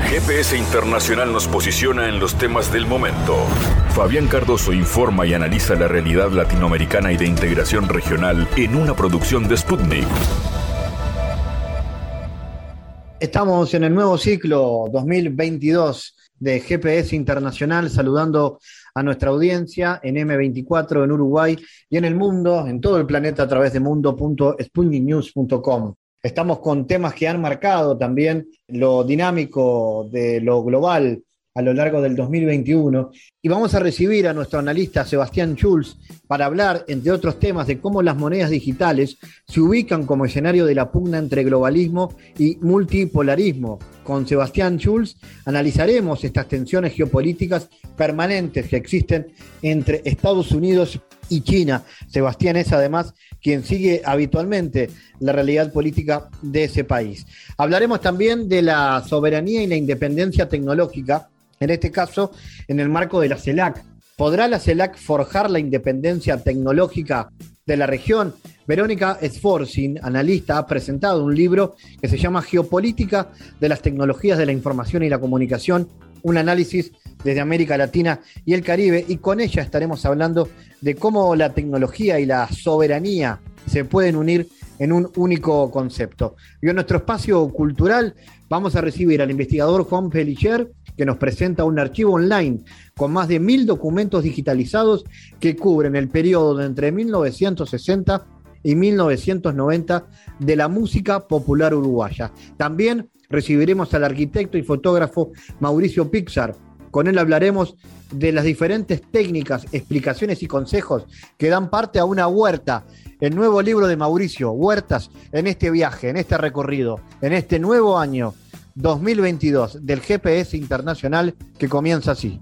GPS Internacional nos posiciona en los temas del momento. Fabián Cardoso informa y analiza la realidad latinoamericana y de integración regional en una producción de Sputnik. Estamos en el nuevo ciclo 2022 de GPS Internacional, saludando a nuestra audiencia en M24 en Uruguay y en el mundo, en todo el planeta, a través de mundo.sputniknews.com. Estamos con temas que han marcado también lo dinámico de lo global a lo largo del 2021, y vamos a recibir a nuestro analista Sebastián Schulz para hablar, entre otros temas, de cómo las monedas digitales se ubican como escenario de la pugna entre globalismo y multipolarismo. Con Sebastián Schulz analizaremos estas tensiones geopolíticas permanentes que existen entre Estados Unidos y China. Sebastián es además quien sigue habitualmente la realidad política de ese país. Hablaremos también de la soberanía y la independencia tecnológica, en este caso en el marco de la CELAC. ¿Podrá la CELAC forjar la independencia tecnológica de la región? Verónica Sforzin, analista, ha presentado un libro que se llama Geopolítica de las tecnologías de la información y la comunicación, un análisis desde América Latina y el Caribe, y con ella estaremos hablando de cómo la tecnología y la soberanía se pueden unir en un único concepto. Y en nuestro espacio cultural vamos a recibir al investigador Juan Pelicher, que nos presenta un archivo online con más de 1000 documentos digitalizados que cubren el periodo de entre 1960 y 1990 de la música popular uruguaya. También recibiremos al arquitecto y fotógrafo Mauricio Pixar. Con él hablaremos de las diferentes técnicas, explicaciones y consejos que dan parte a una huerta. El nuevo libro de Mauricio, Huertas en este viaje, en este recorrido, en este nuevo año 2022 del GPS Internacional, que comienza así.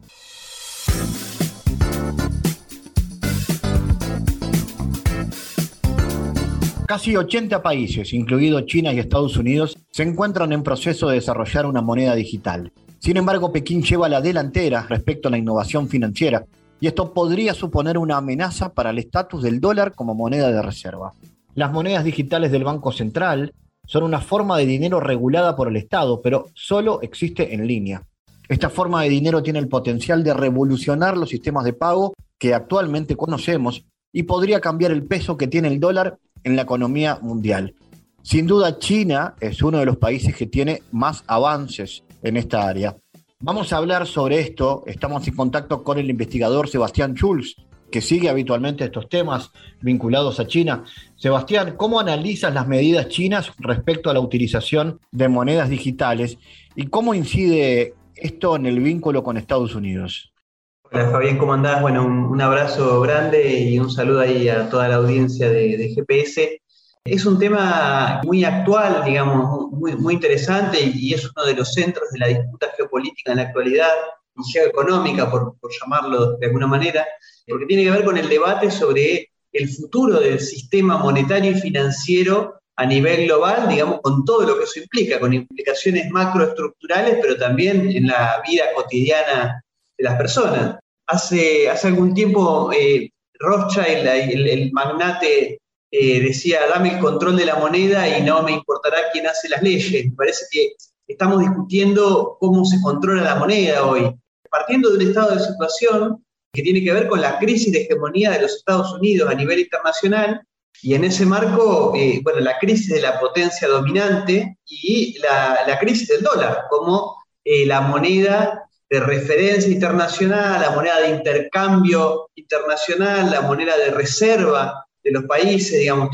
Casi 80 países, incluidos China y Estados Unidos, se encuentran en proceso de desarrollar una moneda digital. Sin embargo, Pekín lleva la delantera respecto a la innovación financiera, y esto podría suponer una amenaza para el estatus del dólar como moneda de reserva. Las monedas digitales del Banco Central son una forma de dinero regulada por el Estado, pero solo existe en línea. Esta forma de dinero tiene el potencial de revolucionar los sistemas de pago que actualmente conocemos y podría cambiar el peso que tiene el dólar en la economía mundial. Sin duda, China es uno de los países que tiene más avances en esta área. Vamos a hablar sobre esto. Estamos en contacto con el investigador Sebastián Schulz, que sigue habitualmente estos temas vinculados a China. Sebastián, ¿cómo analizas las medidas chinas respecto a la utilización de monedas digitales y cómo incide esto en el vínculo con Estados Unidos? Hola Fabián, ¿cómo andás? Bueno, un abrazo grande y un saludo ahí a toda la audiencia de GPS. Es un tema muy actual, digamos, muy interesante, y es uno de los centros de la disputa geopolítica en la actualidad y geoeconómica, por llamarlo de alguna manera, porque tiene que ver con el debate sobre el futuro del sistema monetario y financiero a nivel global, digamos, con todo lo que eso implica, con implicaciones macroestructurales, pero también en la vida cotidiana de las personas. Hace algún tiempo Rothschild, el magnate, decía: dame el control de la moneda y no me importará quién hace las leyes. Me parece que estamos discutiendo cómo se controla la moneda hoy, partiendo de un estado de situación que tiene que ver con la crisis de hegemonía de los Estados Unidos a nivel internacional, y en ese marco, la crisis de la potencia dominante y la crisis del dólar como la moneda de referencia internacional, la moneda de intercambio internacional, la moneda de reserva de los países. Digamos,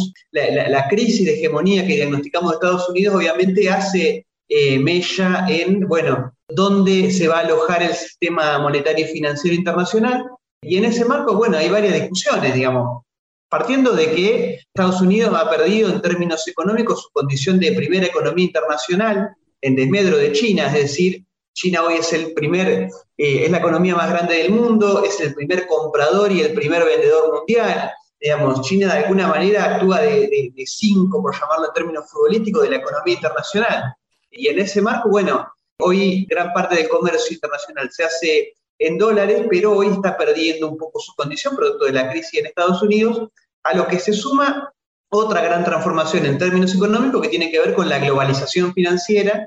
la crisis de hegemonía que diagnosticamos de Estados Unidos obviamente hace mella en, dónde se va a alojar el sistema monetario y financiero internacional, y en ese marco, hay varias discusiones, digamos, partiendo de que Estados Unidos ha perdido en términos económicos su condición de primera economía internacional en desmedro de China, es decir, China hoy es es la economía más grande del mundo, es el primer comprador y el primer vendedor mundial. Digamos, China de alguna manera actúa de 5, por llamarlo en términos futbolísticos, de la economía internacional. Y en ese marco, hoy gran parte del comercio internacional se hace en dólares, pero hoy está perdiendo un poco su condición producto de la crisis en Estados Unidos, a lo que se suma otra gran transformación en términos económicos que tiene que ver con la globalización financiera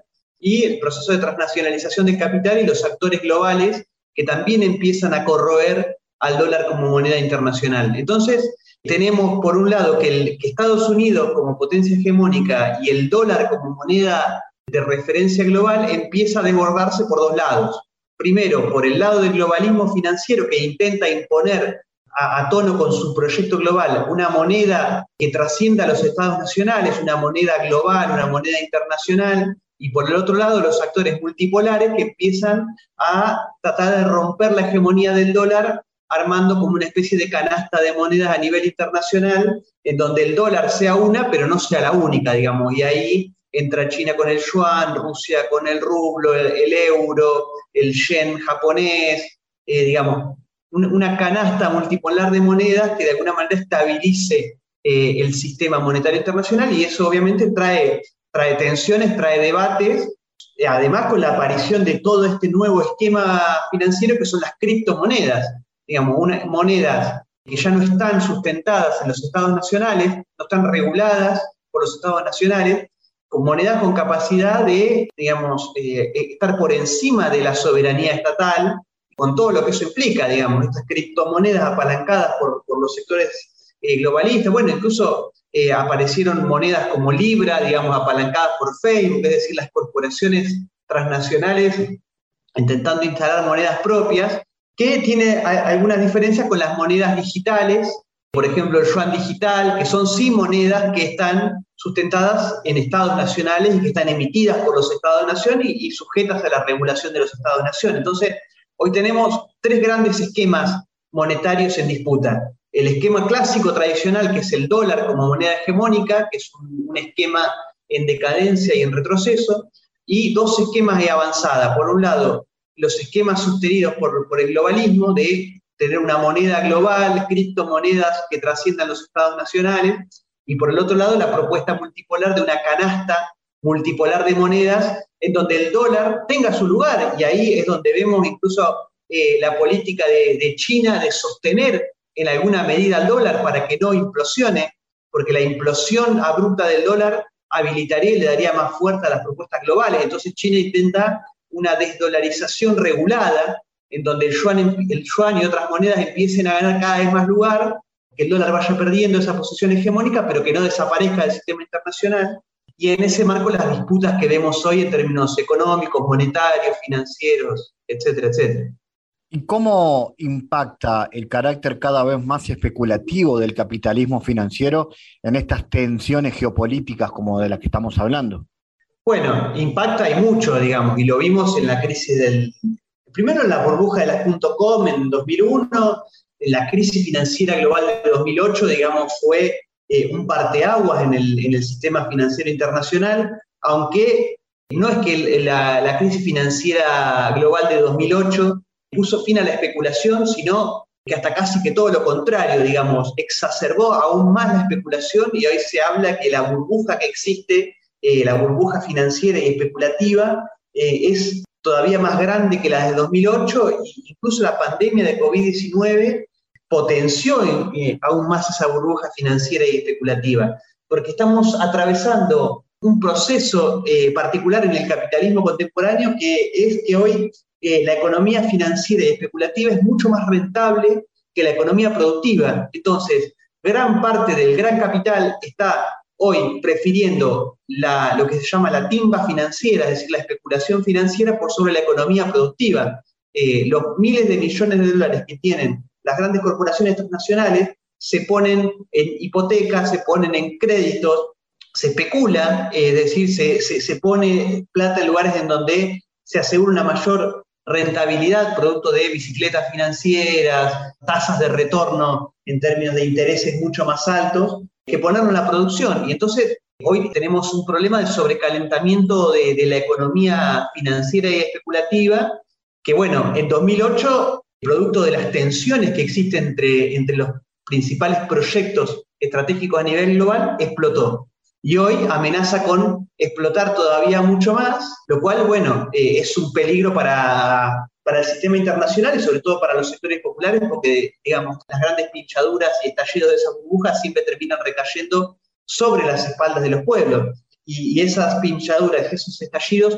y el proceso de transnacionalización del capital y los actores globales que también empiezan a corroer al dólar como moneda internacional. Entonces, tenemos por un lado que Estados Unidos como potencia hegemónica y el dólar como moneda de referencia global empieza a desbordarse por dos lados. Primero, por el lado del globalismo financiero que intenta imponer a tono con su proyecto global una moneda que trascienda a los estados nacionales, una moneda global, una moneda internacional, y por el otro lado los actores multipolares que empiezan a tratar de romper la hegemonía del dólar armando como una especie de canasta de monedas a nivel internacional en donde el dólar sea una, pero no sea la única, digamos, y ahí entra China con el yuan, Rusia con el rublo, el euro, el yen japonés, digamos, una canasta multipolar de monedas que de alguna manera estabilice el sistema monetario internacional, y eso obviamente trae tensiones, trae debates, además con la aparición de todo este nuevo esquema financiero que son las criptomonedas, digamos, monedas que ya no están sustentadas en los estados nacionales, no están reguladas por los estados nacionales, con monedas con capacidad de, digamos, estar por encima de la soberanía estatal, con todo lo que eso implica, digamos, estas criptomonedas apalancadas por los sectores globalistas. Bueno, incluso aparecieron monedas como Libra, digamos, apalancadas por Facebook, es decir, las corporaciones transnacionales intentando instalar monedas propias, que tiene algunas diferencias con las monedas digitales, por ejemplo el yuan digital, que son sí monedas que están sustentadas en estados nacionales y que están emitidas por los estados-nación y sujetas a la regulación de los estados-nación. Entonces, hoy tenemos tres grandes esquemas monetarios en disputa. El esquema clásico tradicional, que es el dólar como moneda hegemónica, que es un esquema en decadencia y en retroceso, y dos esquemas de avanzada. Por un lado, los esquemas sostenidos por el globalismo de tener una moneda global, criptomonedas que trasciendan los estados nacionales, y por el otro lado la propuesta multipolar de una canasta multipolar de monedas en donde el dólar tenga su lugar, y ahí es donde vemos incluso la política de China de sostener en alguna medida al dólar para que no implosione, porque la implosión abrupta del dólar habilitaría y le daría más fuerza a las propuestas globales. Entonces China intenta una desdolarización regulada, en donde el yuan y otras monedas empiecen a ganar cada vez más lugar, que el dólar vaya perdiendo esa posición hegemónica, pero que no desaparezca del sistema internacional, y en ese marco las disputas que vemos hoy en términos económicos, monetarios, financieros, etcétera, etcétera. ¿Y cómo impacta el carácter cada vez más especulativo del capitalismo financiero en estas tensiones geopolíticas como de las que estamos hablando? Bueno, impacta y mucho, digamos, y lo vimos en la crisis primero en la burbuja de las .com en 2001, en la crisis financiera global de 2008, digamos, fue un parteaguas en el sistema financiero internacional, aunque no es que la crisis financiera global de 2008 puso fin a la especulación, sino que hasta casi que todo lo contrario, digamos, exacerbó aún más la especulación, y hoy se habla que la burbuja que existe, la burbuja financiera y especulativa, es todavía más grande que la de 2008, e incluso la pandemia de COVID-19 potenció aún más esa burbuja financiera y especulativa, porque estamos atravesando un proceso particular en el capitalismo contemporáneo, que es que hoy la economía financiera y especulativa es mucho más rentable que la economía productiva. Entonces, gran parte del gran capital está hoy prefiriendo lo que se llama la timba financiera, es decir, la especulación financiera por sobre la economía productiva. Los miles de millones de dólares que tienen las grandes corporaciones transnacionales se ponen en hipotecas, se ponen en créditos, se especula, es decir, se pone plata en lugares en donde se asegura una mayor rentabilidad producto de bicicletas financieras, tasas de retorno en términos de intereses mucho más altos, que ponerlo en la producción. Y entonces hoy tenemos un problema de sobrecalentamiento de la economía financiera y especulativa, que bueno, en 2008, producto de las tensiones que existen entre los principales proyectos estratégicos a nivel global, explotó. Y hoy amenaza con explotar todavía mucho más, lo cual, bueno, es un peligro para el sistema internacional y sobre todo para los sectores populares, porque, digamos, las grandes pinchaduras y estallidos de esas burbujas siempre terminan recayendo sobre las espaldas de los pueblos. Y esas pinchaduras, esos estallidos,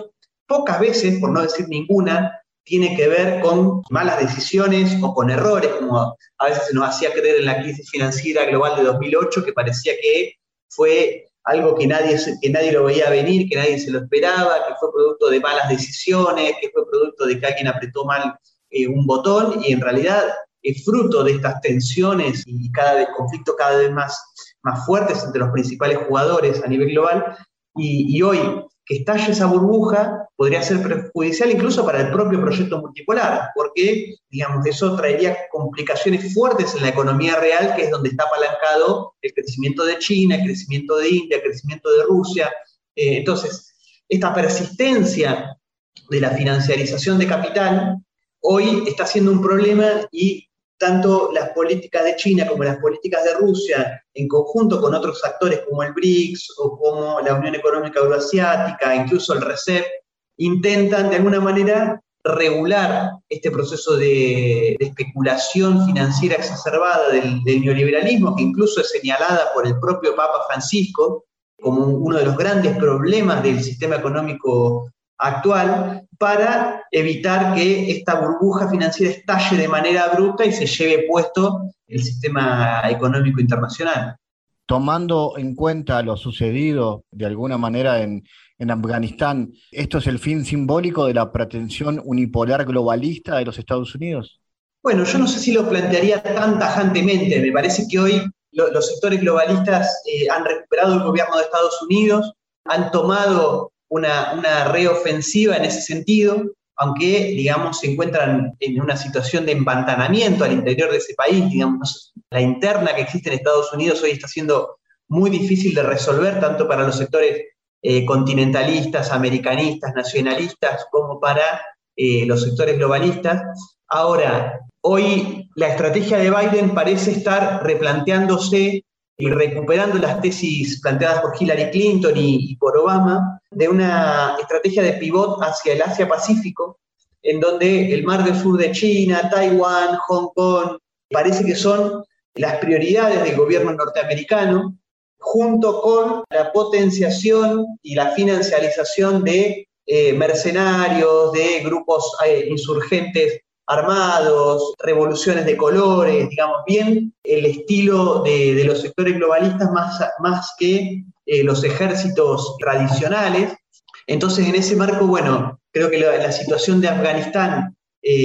pocas veces, por no decir ninguna, tiene que ver con malas decisiones o con errores, como a veces se nos hacía creer en la crisis financiera global de 2008, que parecía que fue algo que nadie lo veía venir, que nadie se lo esperaba, que fue producto de malas decisiones, que fue producto de que alguien apretó mal un botón, y en realidad es fruto de estas tensiones y conflictos cada vez más fuertes entre los principales jugadores a nivel global, y hoy que estalle esa burbuja podría ser perjudicial incluso para el propio proyecto multipolar, porque, digamos, eso traería complicaciones fuertes en la economía real, que es donde está apalancado el crecimiento de China, el crecimiento de India, el crecimiento de Rusia. Entonces, esta persistencia de la financiarización de capital hoy está siendo un problema, y tanto las políticas de China como las políticas de Rusia, en conjunto con otros actores como el BRICS o como la Unión Económica Euroasiática, incluso el RCEP, intentan de alguna manera regular este proceso de especulación financiera exacerbada del neoliberalismo, que incluso es señalada por el propio Papa Francisco como uno de los grandes problemas del sistema económico actual, para evitar que esta burbuja financiera estalle de manera abrupta y se lleve puesto el sistema económico internacional. Tomando en cuenta lo sucedido de alguna manera en Afganistán, ¿esto es el fin simbólico de la pretensión unipolar globalista de los Estados Unidos? Bueno, yo no sé si lo plantearía tan tajantemente. Me parece que hoy los sectores globalistas han recuperado el gobierno de Estados Unidos, han tomado una reofensiva en ese sentido, aunque, digamos, se encuentran en una situación de empantanamiento al interior de ese país. Digamos, la interna que existe en Estados Unidos hoy está siendo muy difícil de resolver, tanto para los sectores continentalistas, americanistas, nacionalistas, como para los sectores globalistas. Ahora, hoy la estrategia de Biden parece estar replanteándose y recuperando las tesis planteadas por Hillary Clinton y por Obama, de una estrategia de pivot hacia el Asia-Pacífico, en donde el Mar del Sur de China, Taiwán, Hong Kong, parece que son las prioridades del gobierno norteamericano, junto con la potenciación y la financiarización de mercenarios, de grupos insurgentes armados, revoluciones de colores, digamos, bien el estilo de los sectores globalistas más que los ejércitos tradicionales. Entonces, en ese marco, bueno, creo que la situación de Afganistán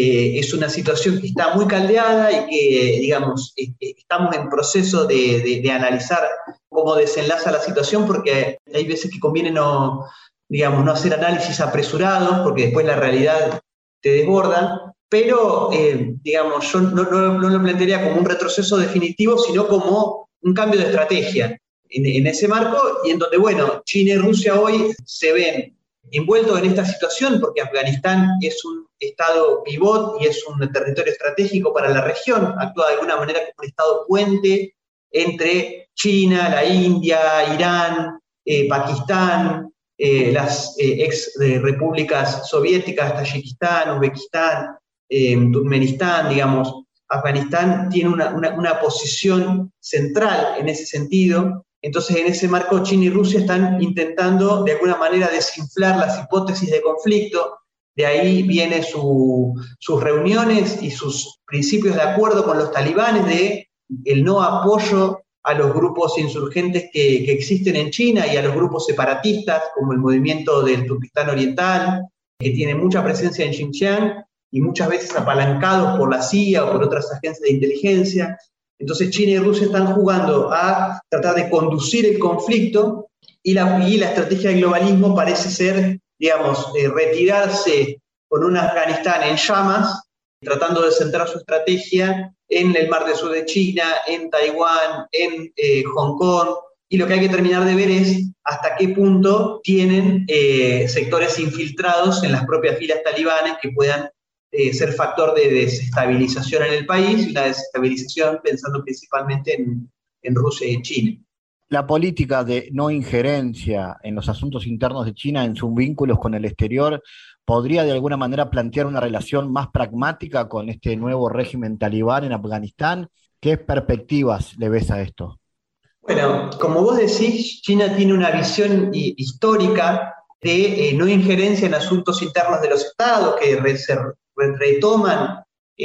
es una situación que está muy caldeada y que, digamos, estamos en proceso de analizar cómo desenlaza la situación, porque hay veces que conviene no hacer análisis apresurados, porque después la realidad te desborda. Pero, digamos, yo no lo plantearía como un retroceso definitivo, sino como un cambio de estrategia en ese marco, y en donde, bueno, China y Rusia hoy se ven envueltos en esta situación, porque Afganistán es un estado pivot y es un territorio estratégico para la región, actúa de alguna manera como un estado puente entre China, la India, Irán, Pakistán, las ex repúblicas soviéticas, Tayikistán, Uzbekistán, Turkmenistán, digamos. Afganistán tiene una posición central en ese sentido. Entonces, en ese marco, China y Rusia están intentando de alguna manera desinflar las hipótesis de conflicto. De ahí vienen sus reuniones y sus principios de acuerdo con los talibanes de el no apoyo a los grupos insurgentes que existen en China y a los grupos separatistas, como el movimiento del Turquistán Oriental, que tiene mucha presencia en Xinjiang y muchas veces apalancados por la CIA o por otras agencias de inteligencia. Entonces China y Rusia están jugando a tratar de conducir el conflicto, y la estrategia del globalismo parece ser, digamos, retirarse con un Afganistán en llamas, tratando de centrar su estrategia en el Mar del Sur de China, en Taiwán, en Hong Kong, y lo que hay que terminar de ver es hasta qué punto tienen sectores infiltrados en las propias filas talibanes que puedan ser factor de desestabilización en el país, y una desestabilización pensando principalmente en Rusia y en China. La política de no injerencia en los asuntos internos de China en sus vínculos con el exterior podría de alguna manera plantear una relación más pragmática con este nuevo régimen talibán en Afganistán. ¿Qué perspectivas le ves a esto? Bueno, como vos decís, China tiene una visión histórica de no injerencia en asuntos internos de los estados, que retoman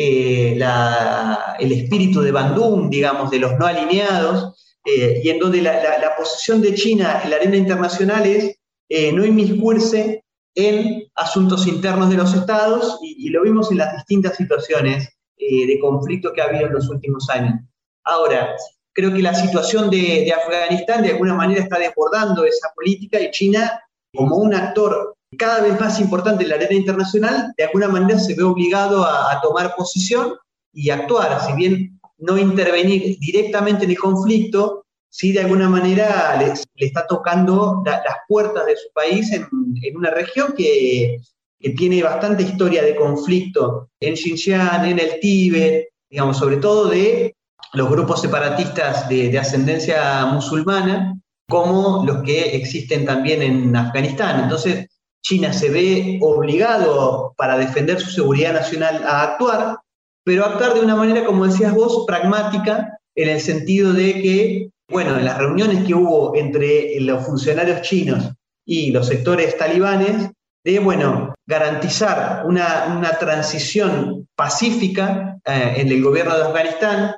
el espíritu de Bandung, digamos, de los no alineados, y en donde la posición de China en la arena internacional es no inmiscuirse en asuntos internos de los estados, y lo vimos en las distintas situaciones de conflicto que ha habido en los últimos años. Ahora, creo que la situación de Afganistán de alguna manera está desbordando esa política, y China, como un actor cada vez más importante en la arena internacional, de alguna manera se ve obligado a tomar posición y actuar. Si bien no intervenir directamente en el conflicto, sí de alguna manera le está tocando las puertas de su país en una región que tiene bastante historia de conflicto en Xinjiang, en el Tíbet, digamos, sobre todo de los grupos separatistas de ascendencia musulmana, como los que existen también en Afganistán. Entonces, China se ve obligado para defender su seguridad nacional a actuar, pero actuar de una manera, como decías vos, pragmática, en el sentido de que, bueno, en las reuniones que hubo entre los funcionarios chinos y los sectores talibanes, de, bueno, garantizar una transición pacífica en el gobierno de Afganistán,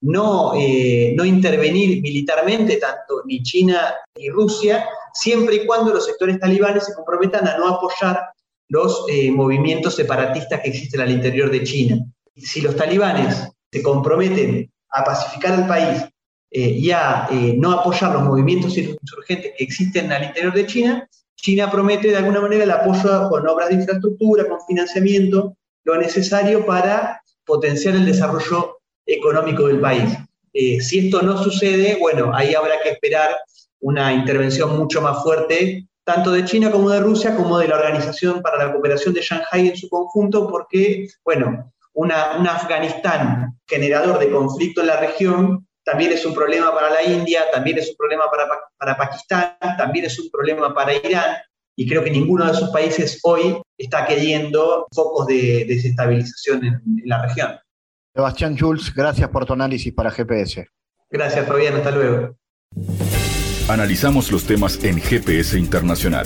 no intervenir militarmente, tanto ni China ni Rusia, siempre y cuando los sectores talibanes se comprometan a no apoyar los movimientos separatistas que existen al interior de China. Si los talibanes se comprometen a pacificar el país y a no apoyar los movimientos insurgentes que existen al interior de China, China promete de alguna manera el apoyo con obras de infraestructura, con financiamiento, lo necesario para potenciar el desarrollo económico del país. Si esto no sucede, bueno, ahí habrá que esperar una intervención mucho más fuerte, tanto de China como de Rusia, como de la Organización para la Cooperación de Shanghái en su conjunto, porque, bueno, un Afganistán generador de conflicto en la región también es un problema para la India, también es un problema para Pakistán, también es un problema para Irán, y creo que ninguno de esos países hoy está queriendo focos de desestabilización en la región. Sebastián Schulz, gracias por tu análisis para GPS. Gracias, Fabián, hasta luego. Analizamos los temas en GPS Internacional.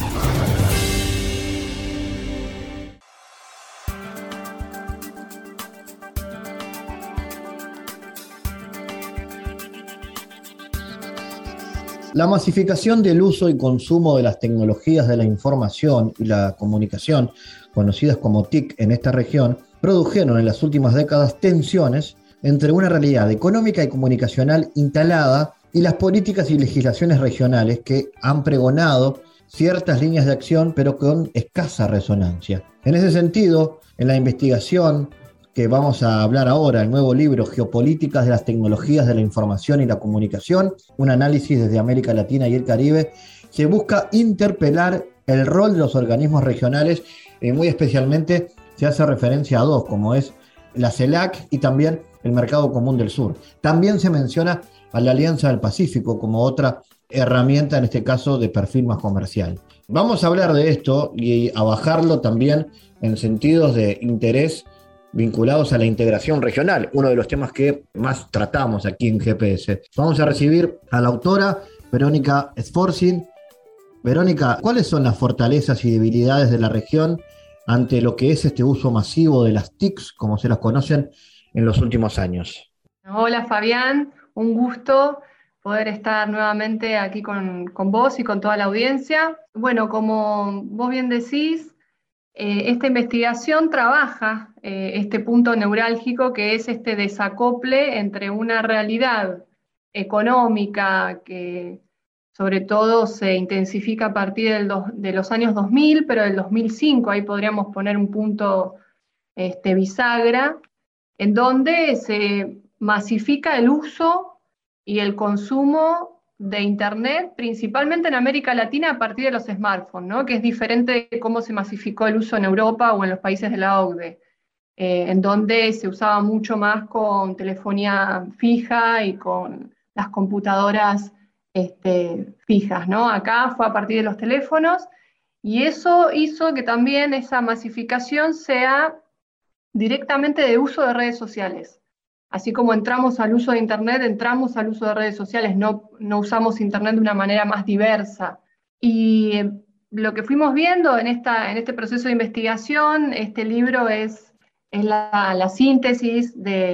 La masificación del uso y consumo de las tecnologías de la información y la comunicación, conocidas como TIC en esta región, produjeron en las últimas décadas tensiones entre una realidad económica y comunicacional instalada y las políticas y legislaciones regionales que han pregonado ciertas líneas de acción, pero con escasa resonancia. En ese sentido, en la investigación que vamos a hablar ahora, el nuevo libro Geopolíticas de las tecnologías de la información y la comunicación, un análisis desde América Latina y el Caribe, se busca interpelar el rol de los organismos regionales, muy especialmente se hace referencia a dos, como es la CELAC y también el Mercado Común del Sur. También se menciona a la Alianza del Pacífico como otra herramienta, en este caso de perfil más comercial. Vamos a hablar de esto y a bajarlo también en sentidos de interés vinculados a la integración regional, uno de los temas que más tratamos aquí en GPS. Vamos a recibir a la autora Verónica Sforzin. Verónica, ¿cuáles son las fortalezas y debilidades de la región ante lo que es este uso masivo de las TICs, como se las conocen en los últimos años? Hola Fabián, un gusto poder estar nuevamente aquí con vos y con toda la audiencia. Bueno, como vos bien decís, esta investigación trabaja este punto neurálgico que es este desacople entre una realidad económica que sobre todo se intensifica a partir de los años 2000, pero del 2005, ahí podríamos poner un punto bisagra, en donde se masifica el uso y el consumo de Internet, principalmente en América Latina a partir de los smartphones, ¿no? Que es diferente de cómo se masificó el uso en Europa o en los países de la OCDE, en donde se usaba mucho más con telefonía fija y con las computadoras fijas, ¿no? Acá fue a partir de los teléfonos, y eso hizo que también esa masificación sea directamente de uso de redes sociales. Así como entramos al uso de Internet, entramos al uso de redes sociales, no usamos Internet de una manera más diversa. Y lo que fuimos viendo en este proceso de investigación, este libro es la síntesis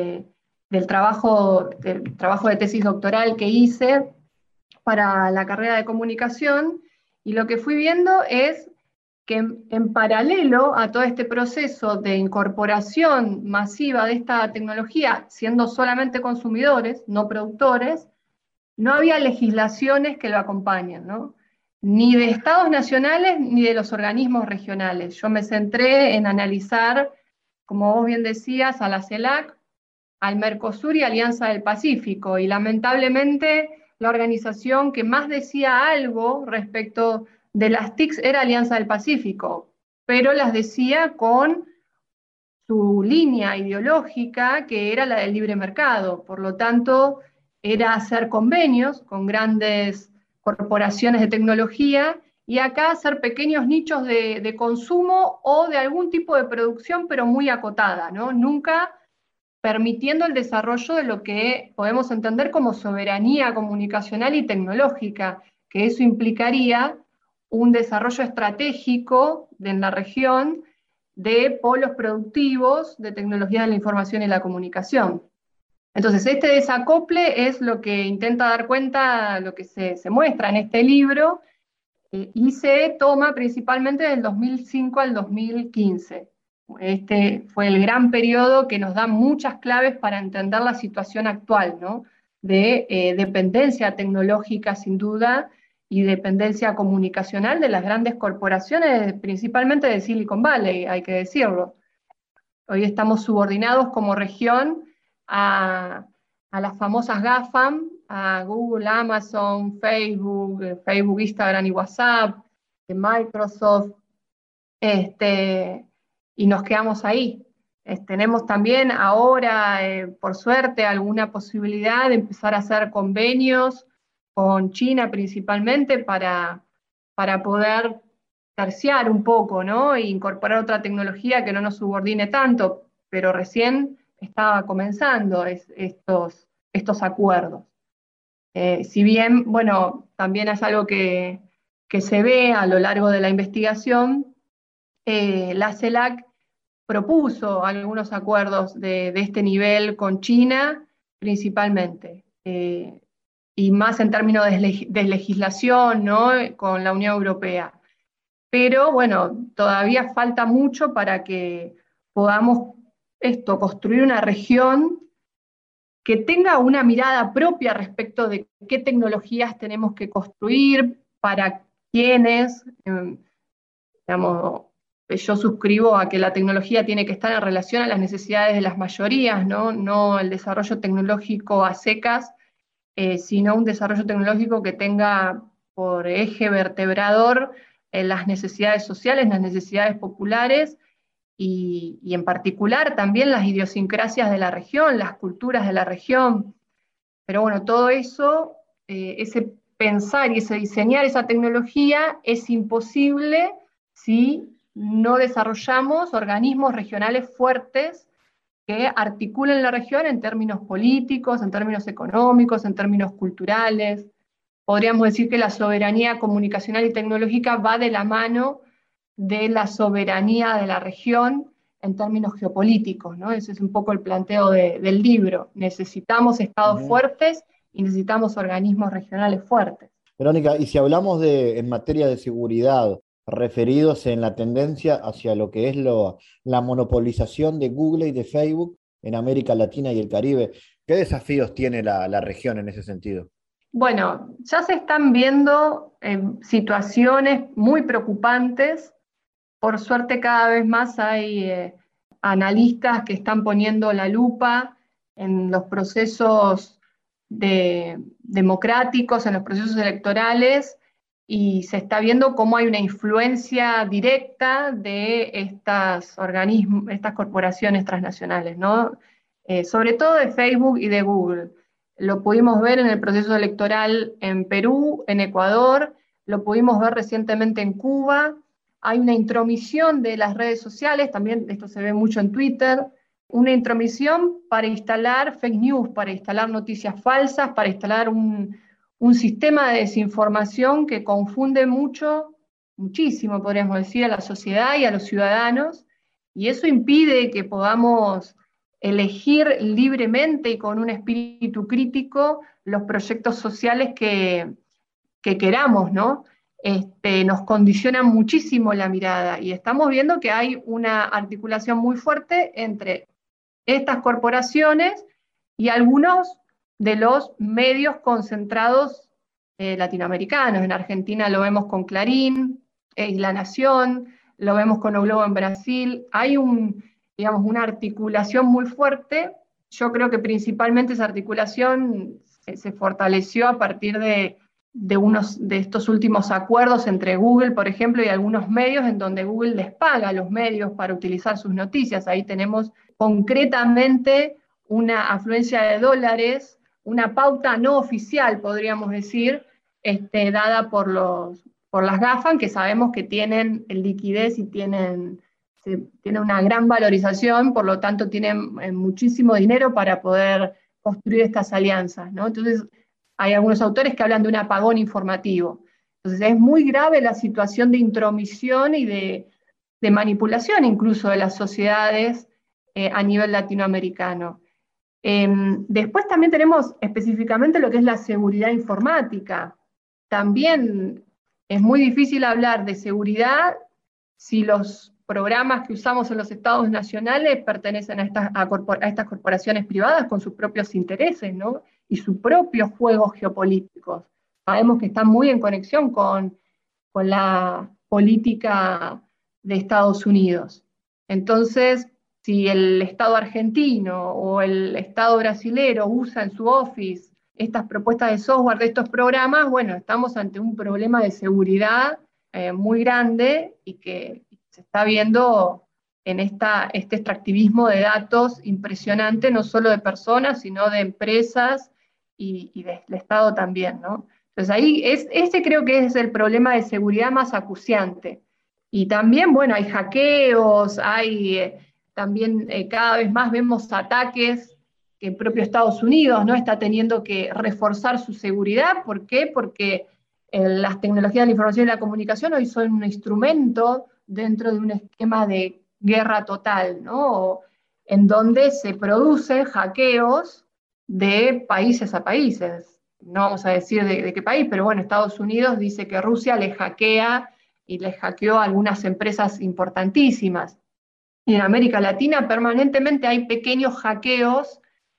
del trabajo de tesis doctoral que hice para la carrera de comunicación, y lo que fui viendo es que en paralelo a todo este proceso de incorporación masiva de esta tecnología, siendo solamente consumidores, no productores, no había legislaciones que lo acompañen, ¿no? Ni de estados nacionales ni de los organismos regionales. Yo me centré en analizar, como vos bien decías, a la CELAC, al Mercosur y Alianza del Pacífico, y lamentablemente la organización que más decía algo respecto de las TICs era Alianza del Pacífico, pero las decía con su línea ideológica, que era la del libre mercado. Por lo tanto, era hacer convenios con grandes corporaciones de tecnología y acá hacer pequeños nichos de consumo o de algún tipo de producción, pero muy acotada, ¿no? Nunca permitiendo el desarrollo de lo que podemos entender como soberanía comunicacional y tecnológica, que eso implicaría un desarrollo estratégico en la región de polos productivos de tecnología de la información y la comunicación. Entonces, este desacople es lo que intenta dar cuenta, lo que se muestra en este libro, y se toma principalmente del 2005 al 2015. Este fue el gran periodo que nos da muchas claves para entender la situación actual, ¿no? De dependencia tecnológica, sin duda, y dependencia comunicacional de las grandes corporaciones, principalmente de Silicon Valley, hay que decirlo. Hoy estamos subordinados como región a las famosas GAFAM, a Google, Amazon, Facebook, Instagram y WhatsApp, de Microsoft, y nos quedamos ahí. Tenemos también ahora, por suerte, alguna posibilidad de empezar a hacer convenios con China principalmente para poder terciar un poco, ¿no? E incorporar otra tecnología que no nos subordine tanto, pero recién estaba comenzando estos acuerdos. Si bien, bueno, también es algo que se ve a lo largo de la investigación, la CELAC propuso algunos acuerdos de este nivel con China, principalmente, y más en términos de legislación, ¿no? Con la Unión Europea. Pero bueno, todavía falta mucho para que podamos construir una región que tenga una mirada propia respecto de qué tecnologías tenemos que construir, para quiénes. Digamos, yo suscribo a que la tecnología tiene que estar en relación a las necesidades de las mayorías, no el desarrollo tecnológico a secas, sino un desarrollo tecnológico que tenga por eje vertebrador las necesidades sociales, las necesidades populares, y en particular también las idiosincrasias de la región, las culturas de la región. Pero bueno, todo eso, ese pensar y ese diseñar esa tecnología es imposible si no desarrollamos organismos regionales fuertes que articulen la región en términos políticos, en términos económicos, en términos culturales. Podríamos decir que la soberanía comunicacional y tecnológica va de la mano de la soberanía de la región en términos geopolíticos, ¿no? Ese es un poco el planteo del libro. Necesitamos estados fuertes y necesitamos organismos regionales fuertes. Verónica, y si hablamos en materia de seguridad, referidos en la tendencia hacia lo que es la monopolización de Google y de Facebook en América Latina y el Caribe, ¿qué desafíos tiene la región en ese sentido? Bueno, ya se están viendo situaciones muy preocupantes. Por suerte cada vez más hay analistas que están poniendo la lupa en los procesos democráticos, en los procesos electorales, y se está viendo cómo hay una influencia directa de estas corporaciones transnacionales, ¿no? Sobre todo de Facebook y de Google. Lo pudimos ver en el proceso electoral en Perú, en Ecuador, lo pudimos ver recientemente en Cuba. Hay una intromisión de las redes sociales, también esto se ve mucho en Twitter, una intromisión para instalar fake news, para instalar noticias falsas, para instalar un sistema de desinformación que confunde mucho muchísimo, podríamos decir, a la sociedad y a los ciudadanos, y eso impide que podamos elegir libremente y con un espíritu crítico los proyectos sociales que queramos, ¿no? Nos condicionan muchísimo la mirada, y estamos viendo que hay una articulación muy fuerte entre estas corporaciones y algunos de los medios concentrados latinoamericanos. En Argentina lo vemos con Clarín y La Nación, lo vemos con O Globo en Brasil. Hay una articulación muy fuerte. Yo creo que principalmente esa articulación se fortaleció a partir de estos últimos acuerdos entre Google, por ejemplo, y algunos medios, en donde Google les paga a los medios para utilizar sus noticias. Ahí tenemos concretamente una afluencia de dólares, una pauta no oficial, podríamos decir, dada por las GAFAM, que sabemos que tienen liquidez y tienen una gran valorización, por lo tanto tienen muchísimo dinero para poder construir estas alianzas, ¿no? Entonces, hay algunos autores que hablan de un apagón informativo. Entonces, es muy grave la situación de intromisión y de manipulación incluso de las sociedades a nivel latinoamericano. Después también tenemos específicamente lo que es la seguridad informática. También es muy difícil hablar de seguridad si los programas que usamos en los estados nacionales pertenecen a estas corporaciones privadas con sus propios intereses, ¿no? Y sus propios juegos geopolíticos. Sabemos que están muy en conexión con la política de Estados Unidos. Entonces, si el Estado argentino o el Estado brasilero usa en su Office estas propuestas de software de estos programas, bueno, estamos ante un problema de seguridad muy grande, y que se está viendo en este extractivismo de datos impresionante, no solo de personas, sino de empresas y del Estado también, ¿no? Entonces ahí ese creo que es el problema de seguridad más acuciante. Y también, bueno, hay hackeos, hay también cada vez más vemos ataques que el propio Estados Unidos, ¿no?, está teniendo que reforzar su seguridad. ¿Por qué? Porque las tecnologías de la información y la comunicación hoy son un instrumento dentro de un esquema de guerra total, ¿no?, en donde se producen hackeos de países a países. No vamos a decir de qué país, pero bueno, Estados Unidos dice que Rusia le hackea y le hackeó a algunas empresas importantísimas. Y en América Latina permanentemente hay pequeños hackeos,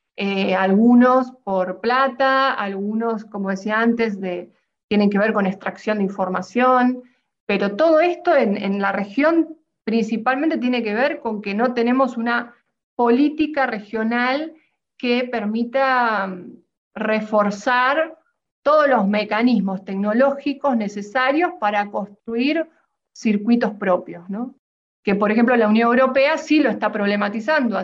algunos por plata, algunos, como decía antes, tienen que ver con extracción de información, pero todo esto en la región principalmente tiene que ver con que no tenemos una política regional que permita reforzar todos los mecanismos tecnológicos necesarios para construir circuitos propios, ¿no? Que, por ejemplo, la Unión Europea sí lo está problematizando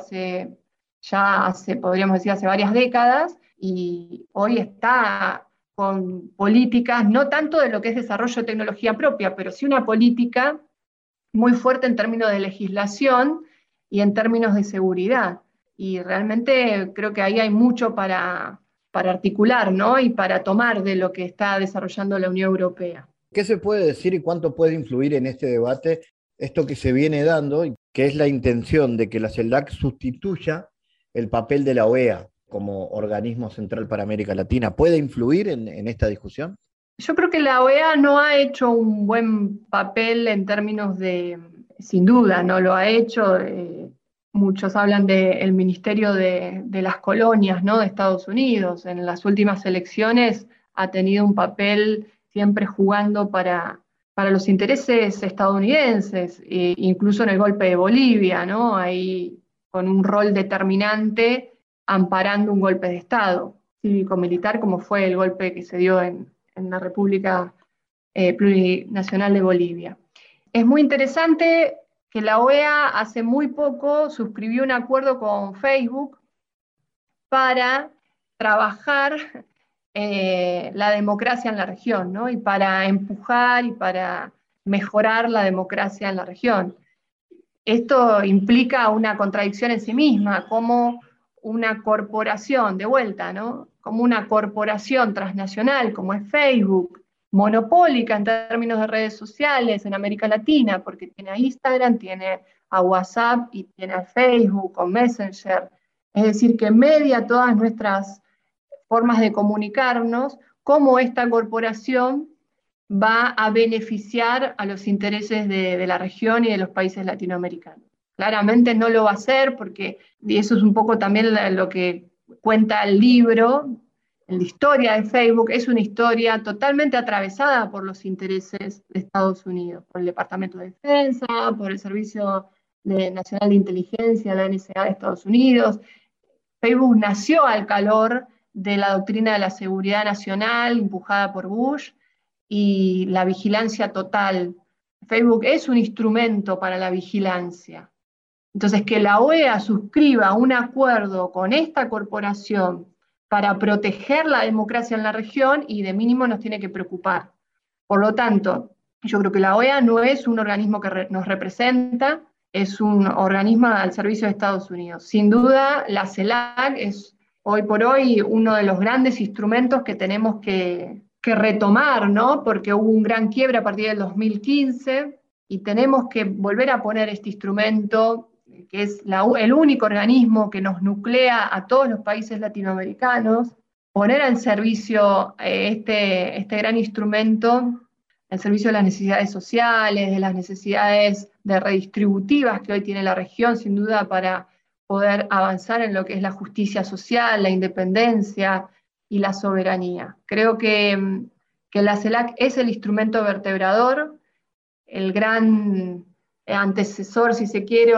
podríamos decir, hace varias décadas, y hoy está con políticas, no tanto de lo que es desarrollo de tecnología propia, pero sí una política muy fuerte en términos de legislación y en términos de seguridad. Y realmente creo que ahí hay mucho para articular, ¿no?, y para tomar de lo que está desarrollando la Unión Europea. ¿Qué se puede decir y cuánto puede influir en este debate esto que se viene dando, que es la intención de que la CELAC sustituya el papel de la OEA como organismo central para América Latina? ¿Puede influir en esta discusión? Yo creo que la OEA no ha hecho un buen papel en términos sin duda, no lo ha hecho. Muchos hablan del Ministerio de las Colonias, ¿no?, de Estados Unidos. En las últimas elecciones ha tenido un papel siempre jugando para los intereses estadounidenses, incluso en el golpe de Bolivia, ¿no?, ahí con un rol determinante amparando un golpe de Estado cívico-militar, como fue el golpe que se dio en la República Plurinacional de Bolivia. Es muy interesante que la OEA hace muy poco suscribió un acuerdo con Facebook para trabajar la democracia en la región, ¿no?, y para empujar y para mejorar la democracia en la región. Esto implica una contradicción en sí misma, como una corporación, de vuelta, ¿no?, como una corporación transnacional como es Facebook, monopólica en términos de redes sociales en América Latina, porque tiene a Instagram, tiene a WhatsApp y tiene a Facebook o Messenger, es decir, que media todas nuestras formas de comunicarnos, cómo esta corporación va a beneficiar a los intereses de la región y de los países latinoamericanos. Claramente no lo va a hacer porque, y eso es un poco también lo que cuenta el libro, la historia de Facebook, es una historia totalmente atravesada por los intereses de Estados Unidos, por el Departamento de Defensa, por el Servicio Nacional de Inteligencia, la NSA de Estados Unidos. Facebook nació al calor de la doctrina de la seguridad nacional empujada por Bush y la vigilancia total. Facebook es un instrumento para la vigilancia. Entonces, que la OEA suscriba un acuerdo con esta corporación para proteger la democracia en la región y de mínimo nos tiene que preocupar. Por lo tanto, yo creo que la OEA no es un organismo que nos representa, es un organismo al servicio de Estados Unidos. Sin duda, la CELAC es hoy por hoy uno de los grandes instrumentos que tenemos que retomar, ¿no? Porque hubo un gran quiebre a partir del 2015 y tenemos que volver a poner este instrumento, que es el único organismo que nos nuclea a todos los países latinoamericanos, poner al servicio este gran instrumento, al servicio de las necesidades sociales, de las necesidades redistributivas que hoy tiene la región, sin duda para poder avanzar en lo que es la justicia social, la independencia y la soberanía. Creo que la CELAC es el instrumento vertebrador, el gran antecesor, si se quiere,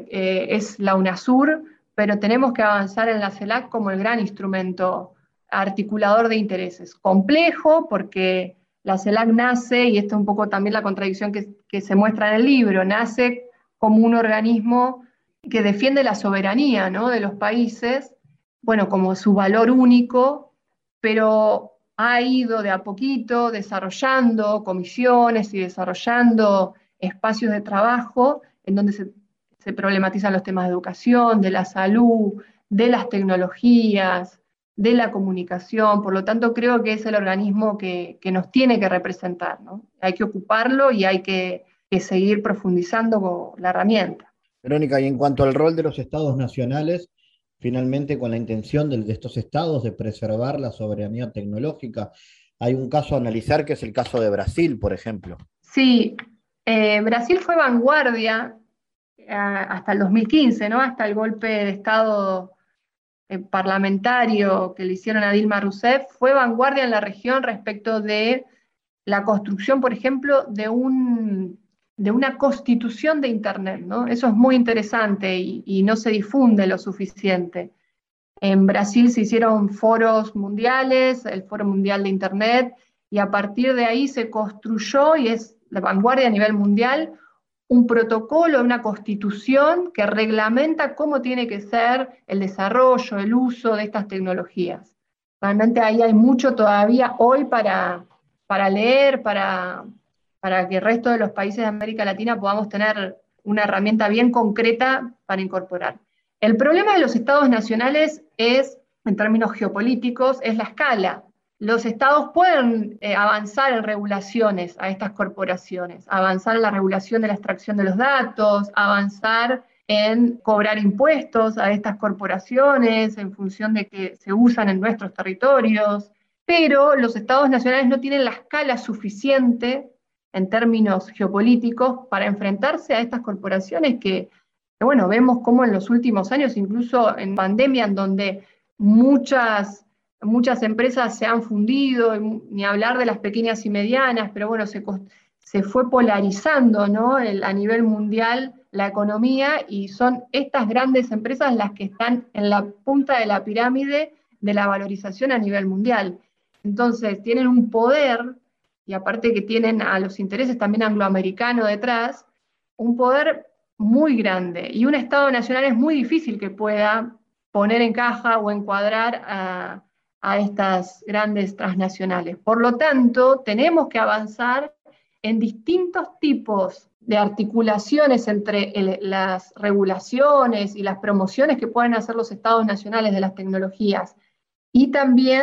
es la UNASUR, pero tenemos que avanzar en la CELAC como el gran instrumento articulador de intereses. Complejo, porque la CELAC nace, y esto es un poco también la contradicción que se muestra en el libro, nace como un organismo que defiende la soberanía, ¿no?, de los países, bueno, como su valor único, pero ha ido de a poquito desarrollando comisiones y desarrollando espacios de trabajo en donde se problematizan los temas de educación, de la salud, de las tecnologías, de la comunicación. Por lo tanto, creo que es el organismo que nos tiene que representar, ¿no? Hay que ocuparlo y hay que seguir profundizando con la herramienta. Verónica, y en cuanto al rol de los estados nacionales, finalmente con la intención de estos estados de preservar la soberanía tecnológica, hay un caso a analizar que es el caso de Brasil, por ejemplo. Sí, Brasil fue vanguardia hasta el 2015, ¿no? Hasta el golpe de Estado parlamentario que le hicieron a Dilma Rousseff, fue vanguardia en la región respecto de la construcción, por ejemplo, de una constitución de Internet, ¿no? Eso es muy interesante y no se difunde lo suficiente. En Brasil se hicieron foros mundiales, el Foro Mundial de Internet, y a partir de ahí se construyó, y es la vanguardia a nivel mundial, un protocolo, una constitución que reglamenta cómo tiene que ser el desarrollo, el uso de estas tecnologías. Realmente ahí hay mucho todavía hoy para leer, para que el resto de los países de América Latina podamos tener una herramienta bien concreta para incorporar. El problema de los estados nacionales es, en términos geopolíticos, es la escala. Los estados pueden avanzar en regulaciones a estas corporaciones, avanzar en la regulación de la extracción de los datos, avanzar en cobrar impuestos a estas corporaciones en función de que se usan en nuestros territorios, pero los estados nacionales no tienen la escala suficiente en términos geopolíticos para enfrentarse a estas corporaciones que bueno, vemos cómo en los últimos años, incluso en pandemia, en donde muchas empresas se han fundido, ni hablar de las pequeñas y medianas, pero bueno, se fue polarizando, ¿no?, a nivel mundial la economía, y son estas grandes empresas las que están en la punta de la pirámide de la valorización a nivel mundial. Entonces, tienen un poder, y aparte que tienen a los intereses también angloamericanos detrás, un poder muy grande, y un Estado nacional es muy difícil que pueda poner en caja o encuadrar a estas grandes transnacionales. Por lo tanto, tenemos que avanzar en distintos tipos de articulaciones entre las regulaciones y las promociones que pueden hacer los estados nacionales de las tecnologías, y también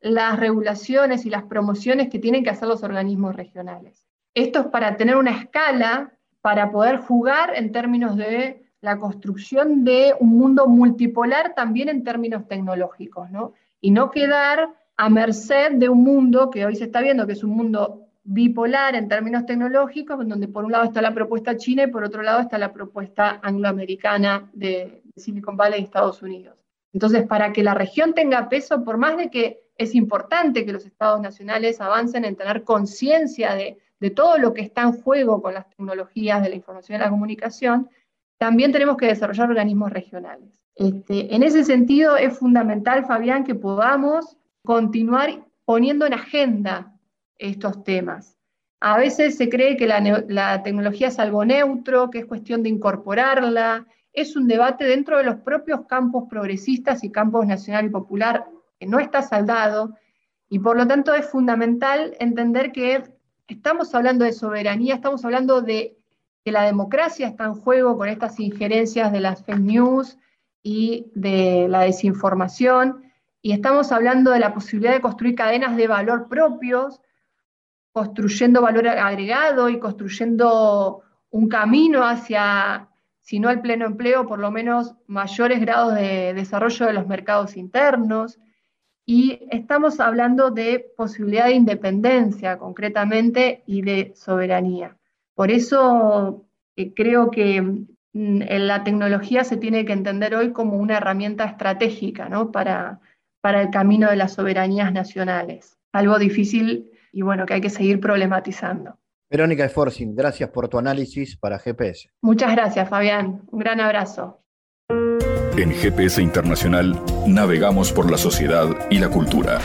las regulaciones y las promociones que tienen que hacer los organismos regionales. Esto es para tener una escala, para poder jugar en términos de la construcción de un mundo multipolar también en términos tecnológicos, ¿no? Y no quedar a merced de un mundo que hoy se está viendo que es un mundo bipolar en términos tecnológicos, en donde por un lado está la propuesta china y por otro lado está la propuesta angloamericana de Silicon Valley y Estados Unidos. Entonces, para que la región tenga peso, por más de que es importante que los estados nacionales avancen en tener conciencia de todo lo que está en juego con las tecnologías de la información y la comunicación, también tenemos que desarrollar organismos regionales. En ese sentido es fundamental, Fabián, que podamos continuar poniendo en agenda estos temas. A veces se cree que la tecnología es algo neutro, que es cuestión de incorporarla. Es un debate dentro de los propios campos progresistas y campos nacional y popular que no está saldado, y por lo tanto es fundamental entender que estamos hablando de soberanía, estamos hablando de que la democracia está en juego con estas injerencias de las fake news y de la desinformación, y estamos hablando de la posibilidad de construir cadenas de valor propios, construyendo valor agregado y construyendo un camino hacia, si no el pleno empleo, por lo menos mayores grados de desarrollo de los mercados internos, y estamos hablando de posibilidad de independencia concretamente y de soberanía. Por eso creo que la tecnología se tiene que entender hoy como una herramienta estratégica, ¿no? para el camino de las soberanías nacionales. Algo difícil y bueno, que hay que seguir problematizando. Verónica Sforcin, gracias por tu análisis para GPS. Muchas gracias, Fabián. Un gran abrazo. En GPS Internacional navegamos por la sociedad y la cultura.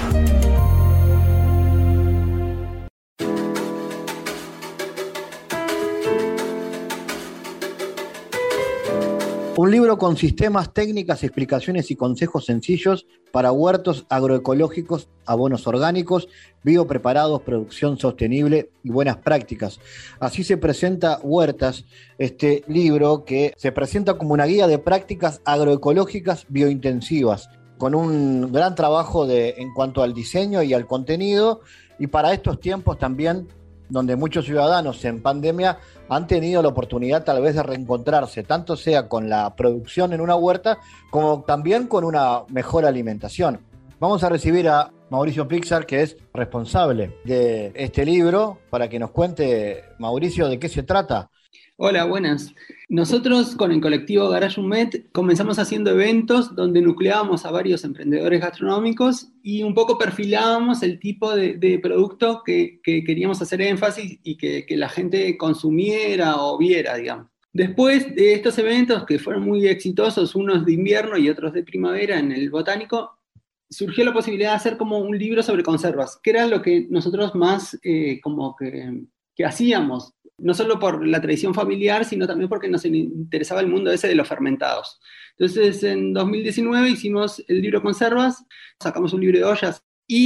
Un libro con sistemas, técnicas, explicaciones y consejos sencillos para huertos agroecológicos, abonos orgánicos, biopreparados, producción sostenible y buenas prácticas. Así se presenta Huertas, este libro que se presenta como una guía de prácticas agroecológicas biointensivas, con un gran trabajo en cuanto al diseño y al contenido, y para estos tiempos también donde muchos ciudadanos en pandemia han tenido la oportunidad tal vez de reencontrarse, tanto sea con la producción en una huerta, como también con una mejor alimentación. Vamos a recibir a Mauricio Pixar, que es responsable de este libro, para que nos cuente, Mauricio, de qué se trata. Hola, buenas. Nosotros con el colectivo Garage Unmet comenzamos haciendo eventos donde nucleábamos a varios emprendedores gastronómicos y un poco perfilábamos el tipo de producto que queríamos hacer énfasis y que la gente consumiera o viera, digamos. Después de estos eventos, que fueron muy exitosos, unos de invierno y otros de primavera en el Botánico, surgió la posibilidad de hacer como un libro sobre conservas, que era lo que nosotros más como que hacíamos. No solo por la tradición familiar, sino también porque nos interesaba el mundo ese de los fermentados. Entonces, en 2019 hicimos el libro Conservas, sacamos un libro de ollas,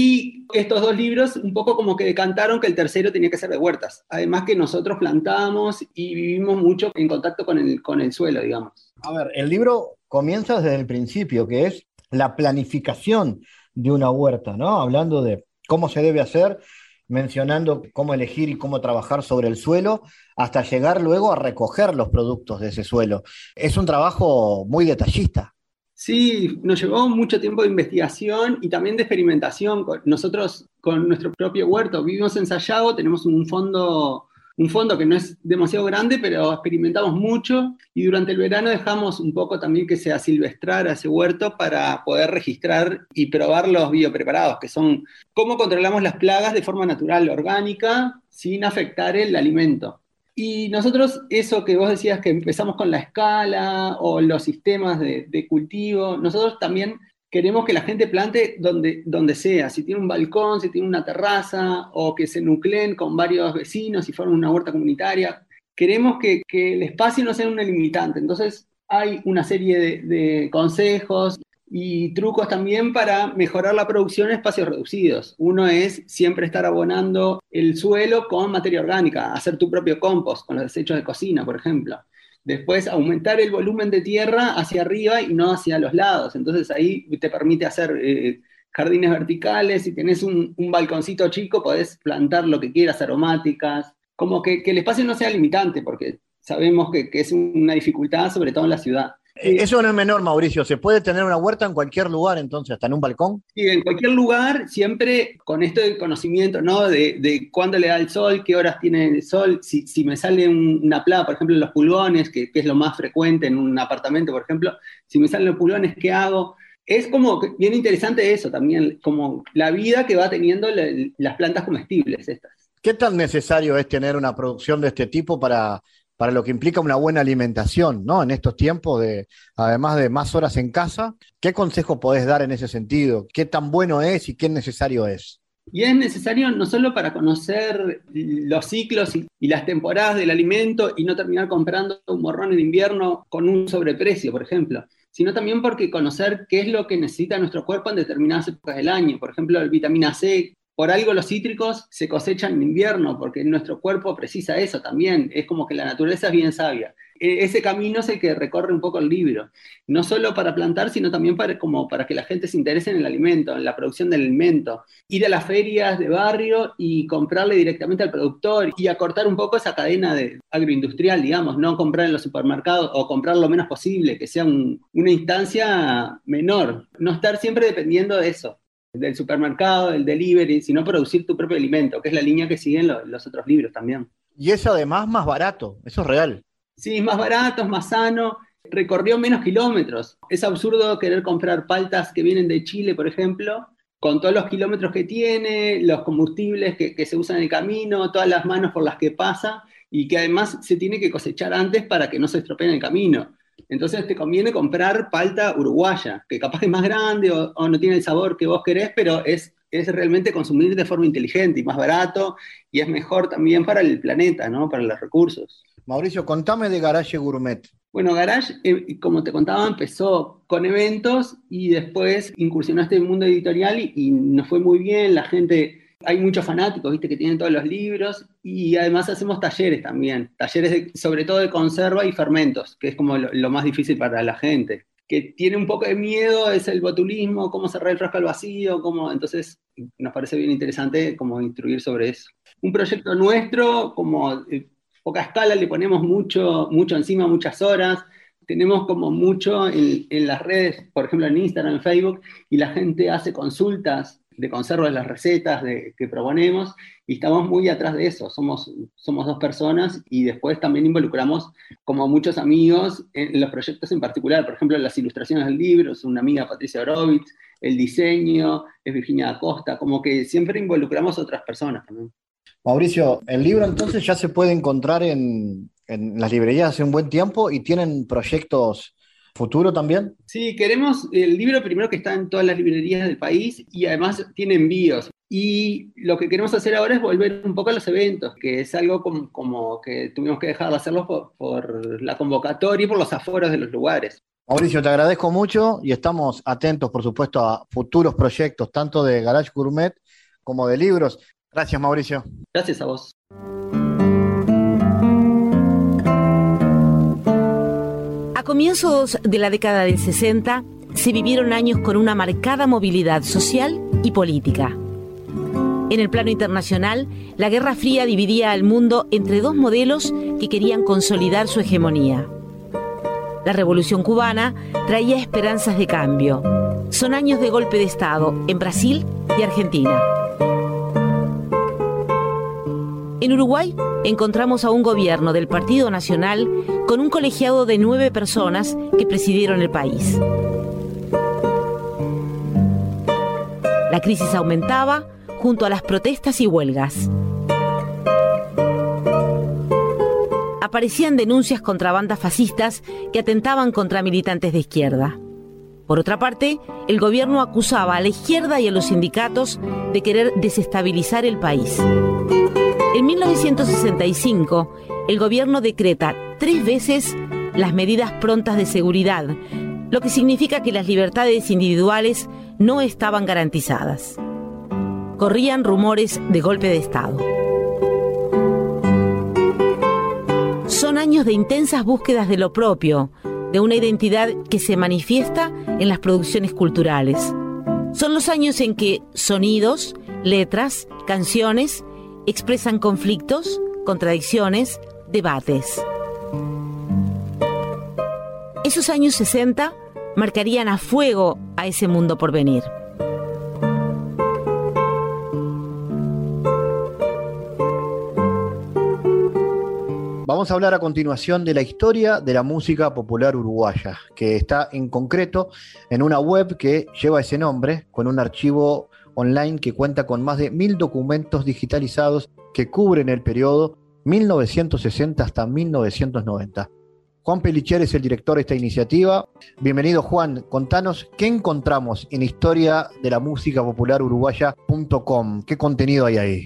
y estos dos libros un poco como que decantaron que el tercero tenía que ser de huertas. Además que nosotros plantamos y vivimos mucho en contacto con el suelo, digamos. A ver, el libro comienza desde el principio, que es la planificación de una huerta, ¿no? Hablando de cómo se debe hacer, mencionando cómo elegir y cómo trabajar sobre el suelo, hasta llegar luego a recoger los productos de ese suelo. Es un trabajo muy detallista. Sí, nos llevó mucho tiempo de investigación y también de experimentación. Nosotros con nuestro propio huerto vivimos en Sayago, tenemos un fondo que no es demasiado grande, pero experimentamos mucho, y durante el verano dejamos un poco también que se asilvestrara ese huerto para poder registrar y probar los biopreparados, que son cómo controlamos las plagas de forma natural, orgánica, sin afectar el alimento. Y nosotros, eso que vos decías que empezamos con la escala o los sistemas de cultivo, nosotros también queremos que la gente plante donde sea, si tiene un balcón, si tiene una terraza, o que se nucleen con varios vecinos y formen una huerta comunitaria. Queremos que el espacio no sea una limitante. Entonces hay una serie de consejos y trucos también para mejorar la producción en espacios reducidos. Uno es siempre estar abonando el suelo con materia orgánica, hacer tu propio compost con los desechos de cocina, por ejemplo. Después, aumentar el volumen de tierra hacia arriba y no hacia los lados. Entonces ahí te permite hacer jardines verticales, si tenés un balconcito chico, podés plantar lo que quieras, aromáticas, como que el espacio no sea limitante, porque sabemos que es una dificultad, sobre todo en la ciudad. Eso no es menor, Mauricio. ¿Se puede tener una huerta en cualquier lugar, entonces, hasta en un balcón? Sí, en cualquier lugar, siempre con esto del conocimiento, ¿no? De cuándo le da el sol, qué horas tiene el sol, si me sale una plaga, por ejemplo, en los pulgones, que es lo más frecuente en un apartamento, por ejemplo, si me salen los pulgones, ¿qué hago? Es como bien interesante eso también, como la vida que va teniendo las plantas comestibles estas. ¿Qué tan necesario es tener una producción de este tipo para lo que implica una buena alimentación, ¿no? En estos tiempos, además de más horas en casa, ¿qué consejo podés dar en ese sentido? ¿Qué tan bueno es y qué necesario es? Y es necesario no solo para conocer los ciclos y las temporadas del alimento y no terminar comprando un morrón en invierno con un sobreprecio, por ejemplo, sino también porque conocer qué es lo que necesita nuestro cuerpo en determinadas épocas del año. Por ejemplo, la vitamina C. Por algo los cítricos se cosechan en invierno, porque nuestro cuerpo precisa eso también. Es como que la naturaleza es bien sabia. Ese camino es el que recorre un poco el libro. No solo para plantar, sino también para que la gente se interese en el alimento, en la producción del alimento. Ir a las ferias de barrio y comprarle directamente al productor y acortar un poco esa cadena agroindustrial, digamos, no comprar en los supermercados o comprar lo menos posible, que sea una instancia menor. No estar siempre dependiendo de eso, del supermercado, del delivery, sino producir tu propio alimento, que es la línea que siguen los otros libros también. Y es además más barato, eso es real. Sí, es más barato, es más sano, recorrió menos kilómetros. Es absurdo querer comprar paltas que vienen de Chile, por ejemplo, con todos los kilómetros que tiene, los combustibles que se usan en el camino, todas las manos por las que pasa, y que además se tiene que cosechar antes para que no se estropee en el camino. Entonces te conviene comprar palta uruguaya, que capaz es más grande o no tiene el sabor que vos querés, pero es realmente consumir de forma inteligente y más barato, y es mejor también para el planeta, ¿no? Para los recursos. Mauricio, contame de Garage Gourmet. Bueno, Garage, como te contaba, empezó con eventos y después incursionó a este mundo editorial y nos fue muy bien. La gente, hay muchos fanáticos, viste, que tienen todos los libros, y además hacemos talleres también, talleres sobre todo de conserva y fermentos, que es como lo más difícil para la gente, que tiene un poco de miedo, es el botulismo, cómo cerrar el frasco al vacío, entonces nos parece bien interesante como instruir sobre eso. Un proyecto nuestro, como poca escala, le ponemos mucho encima, muchas horas, tenemos como mucho en las redes, por ejemplo en Instagram, en Facebook, y la gente hace consultas de conserva de las recetas que proponemos, y estamos muy atrás de eso. Somos 2 personas, y después también involucramos como muchos amigos en los proyectos en particular. Por ejemplo, las ilustraciones del libro, es una amiga, Patricia Orovitz, el diseño es Virginia Acosta, como que siempre involucramos a otras personas también. Mauricio, el libro entonces ya se puede encontrar en las librerías hace un buen tiempo, y tienen proyectos futuro también. Sí, queremos el libro primero que está en todas las librerías del país, y además tiene envíos. Y lo que queremos hacer ahora es volver un poco a los eventos, que es algo como que tuvimos que dejar de hacerlo por la convocatoria y por los aforos de los lugares. Mauricio, te agradezco mucho y estamos atentos, por supuesto, a futuros proyectos, tanto de Garage Gourmet como de libros. Gracias, Mauricio. Gracias a vos. A comienzos de la década del 60, se vivieron años con una marcada movilidad social y política. En el plano internacional, la Guerra Fría dividía al mundo entre 2 modelos que querían consolidar su hegemonía. La Revolución Cubana traía esperanzas de cambio. Son años de golpe de Estado en Brasil y Argentina. En Uruguay encontramos a un gobierno del Partido Nacional con un colegiado de 9 personas que presidieron el país. La crisis aumentaba junto a las protestas y huelgas. Aparecían denuncias contra bandas fascistas que atentaban contra militantes de izquierda. Por otra parte, el gobierno acusaba a la izquierda y a los sindicatos de querer desestabilizar el país. En 1965, el gobierno decreta 3 veces las medidas prontas de seguridad, lo que significa que las libertades individuales no estaban garantizadas. Corrían rumores de golpe de Estado. Son años de intensas búsquedas de lo propio, de una identidad que se manifiesta en las producciones culturales. Son los años en que sonidos, letras, canciones expresan conflictos, contradicciones, debates. Esos años 60 marcarían a fuego a ese mundo por venir. Vamos a hablar a continuación de la historia de la música popular uruguaya, que está en concreto en una web que lleva ese nombre, con un archivo online que cuenta con más de 1000 documentos digitalizados que cubren el periodo 1960 hasta 1990. Juan Pelicher es el director de esta iniciativa. Bienvenido, Juan. Contanos qué encontramos en historia de la música popular uruguaya.com. ¿Qué contenido hay ahí?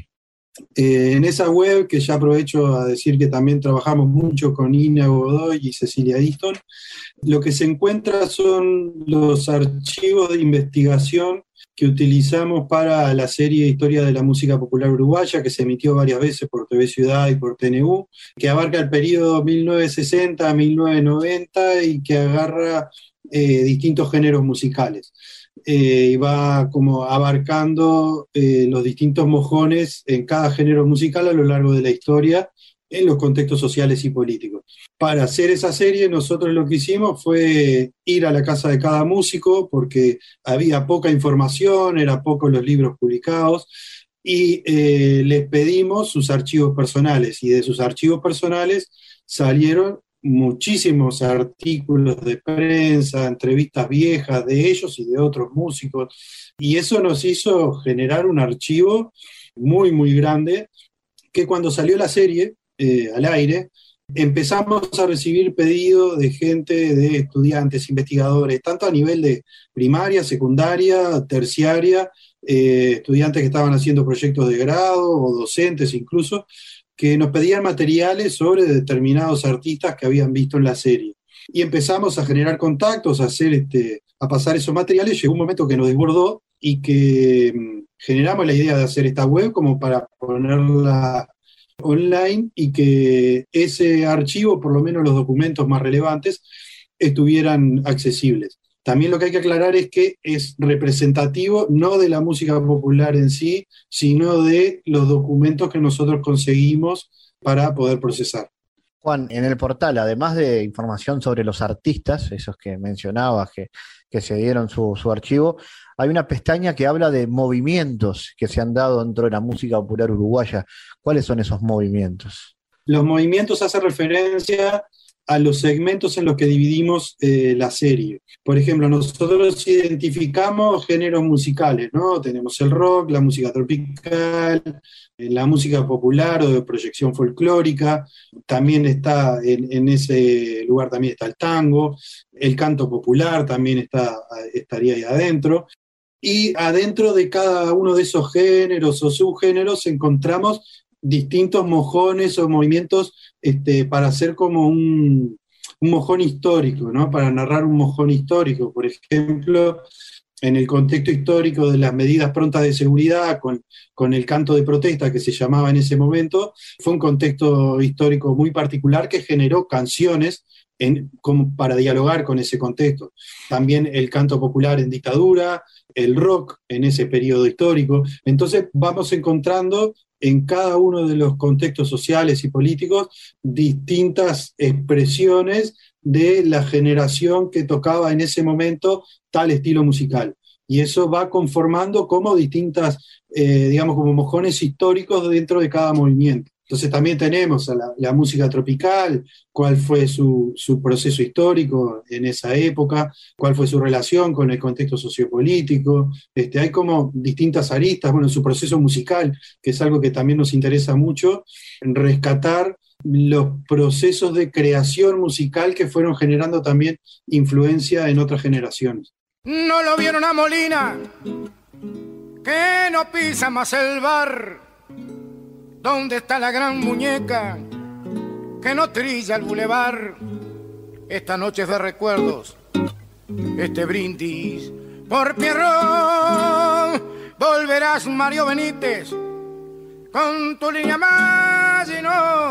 En esa web, que ya aprovecho a decir que también trabajamos mucho con Ina Godoy y Cecilia Easton, lo que se encuentra son los archivos de investigación que utilizamos para la serie Historia de la Música Popular Uruguaya, que se emitió varias veces por TV Ciudad y por TNU, que abarca el periodo 1960 a 1990 y que agarra distintos géneros musicales. Y va como abarcando los distintos mojones en cada género musical a lo largo de la historia, en los contextos sociales y políticos. Para hacer esa serie, nosotros lo que hicimos fue ir a la casa de cada músico, porque había poca información, eran pocos los libros publicados, y les pedimos sus archivos personales, y de sus archivos personales salieron muchísimos artículos de prensa, entrevistas viejas de ellos y de otros músicos, y eso nos hizo generar un archivo muy, muy grande, que cuando salió la serie al aire, empezamos a recibir pedidos de gente, de estudiantes, investigadores, tanto a nivel de primaria, secundaria, terciaria, estudiantes que estaban haciendo proyectos de grado o docentes incluso, que nos pedían materiales sobre determinados artistas que habían visto en la serie. Y empezamos a generar contactos, a pasar esos materiales. Llegó un momento que nos desbordó y que generamos la idea de hacer esta web como para ponerla online y que ese archivo, por lo menos los documentos más relevantes, estuvieran accesibles. También lo que hay que aclarar es que es representativo no de la música popular en sí, sino de los documentos que nosotros conseguimos para poder procesar. Juan, en el portal, además de información sobre los artistas, esos que mencionabas, que se dieron su archivo, hay una pestaña que habla de movimientos que se han dado dentro de la música popular uruguaya. ¿Cuáles son esos movimientos? Los movimientos hacen referencia a los segmentos en los que dividimos la serie. Por ejemplo, nosotros identificamos géneros musicales, ¿no? Tenemos el rock, la música tropical, la música popular o de proyección folclórica, también está en ese lugar también está el tango, el canto popular también estaría ahí adentro, y adentro de cada uno de esos géneros o subgéneros encontramos distintos mojones o movimientos para hacer como un mojón histórico, ¿no? Para narrar un mojón histórico. Por ejemplo, en el contexto histórico de las medidas prontas de seguridad, con el canto de protesta que se llamaba en ese momento, fue un contexto histórico muy particular que generó canciones como para dialogar con ese contexto. También el canto popular en dictadura, el rock en ese periodo histórico. Entonces vamos encontrando en cada uno de los contextos sociales y políticos distintas expresiones de la generación que tocaba en ese momento tal estilo musical. Y eso va conformando como distintas, como mojones históricos dentro de cada movimiento. Entonces también tenemos a la música tropical, cuál fue su proceso histórico en esa época, cuál fue su relación con el contexto sociopolítico. Hay como distintas aristas, su proceso musical, que es algo que también nos interesa mucho, rescatar los procesos de creación musical que fueron generando también influencia en otras generaciones. No lo vieron a Molina, que no pisa más el bar. ¿Dónde está la gran muñeca que no trilla el bulevar? Esta noche es de recuerdos, este brindis por Pierrón. Volverás, Mario Benítez, con tu línea Maginot.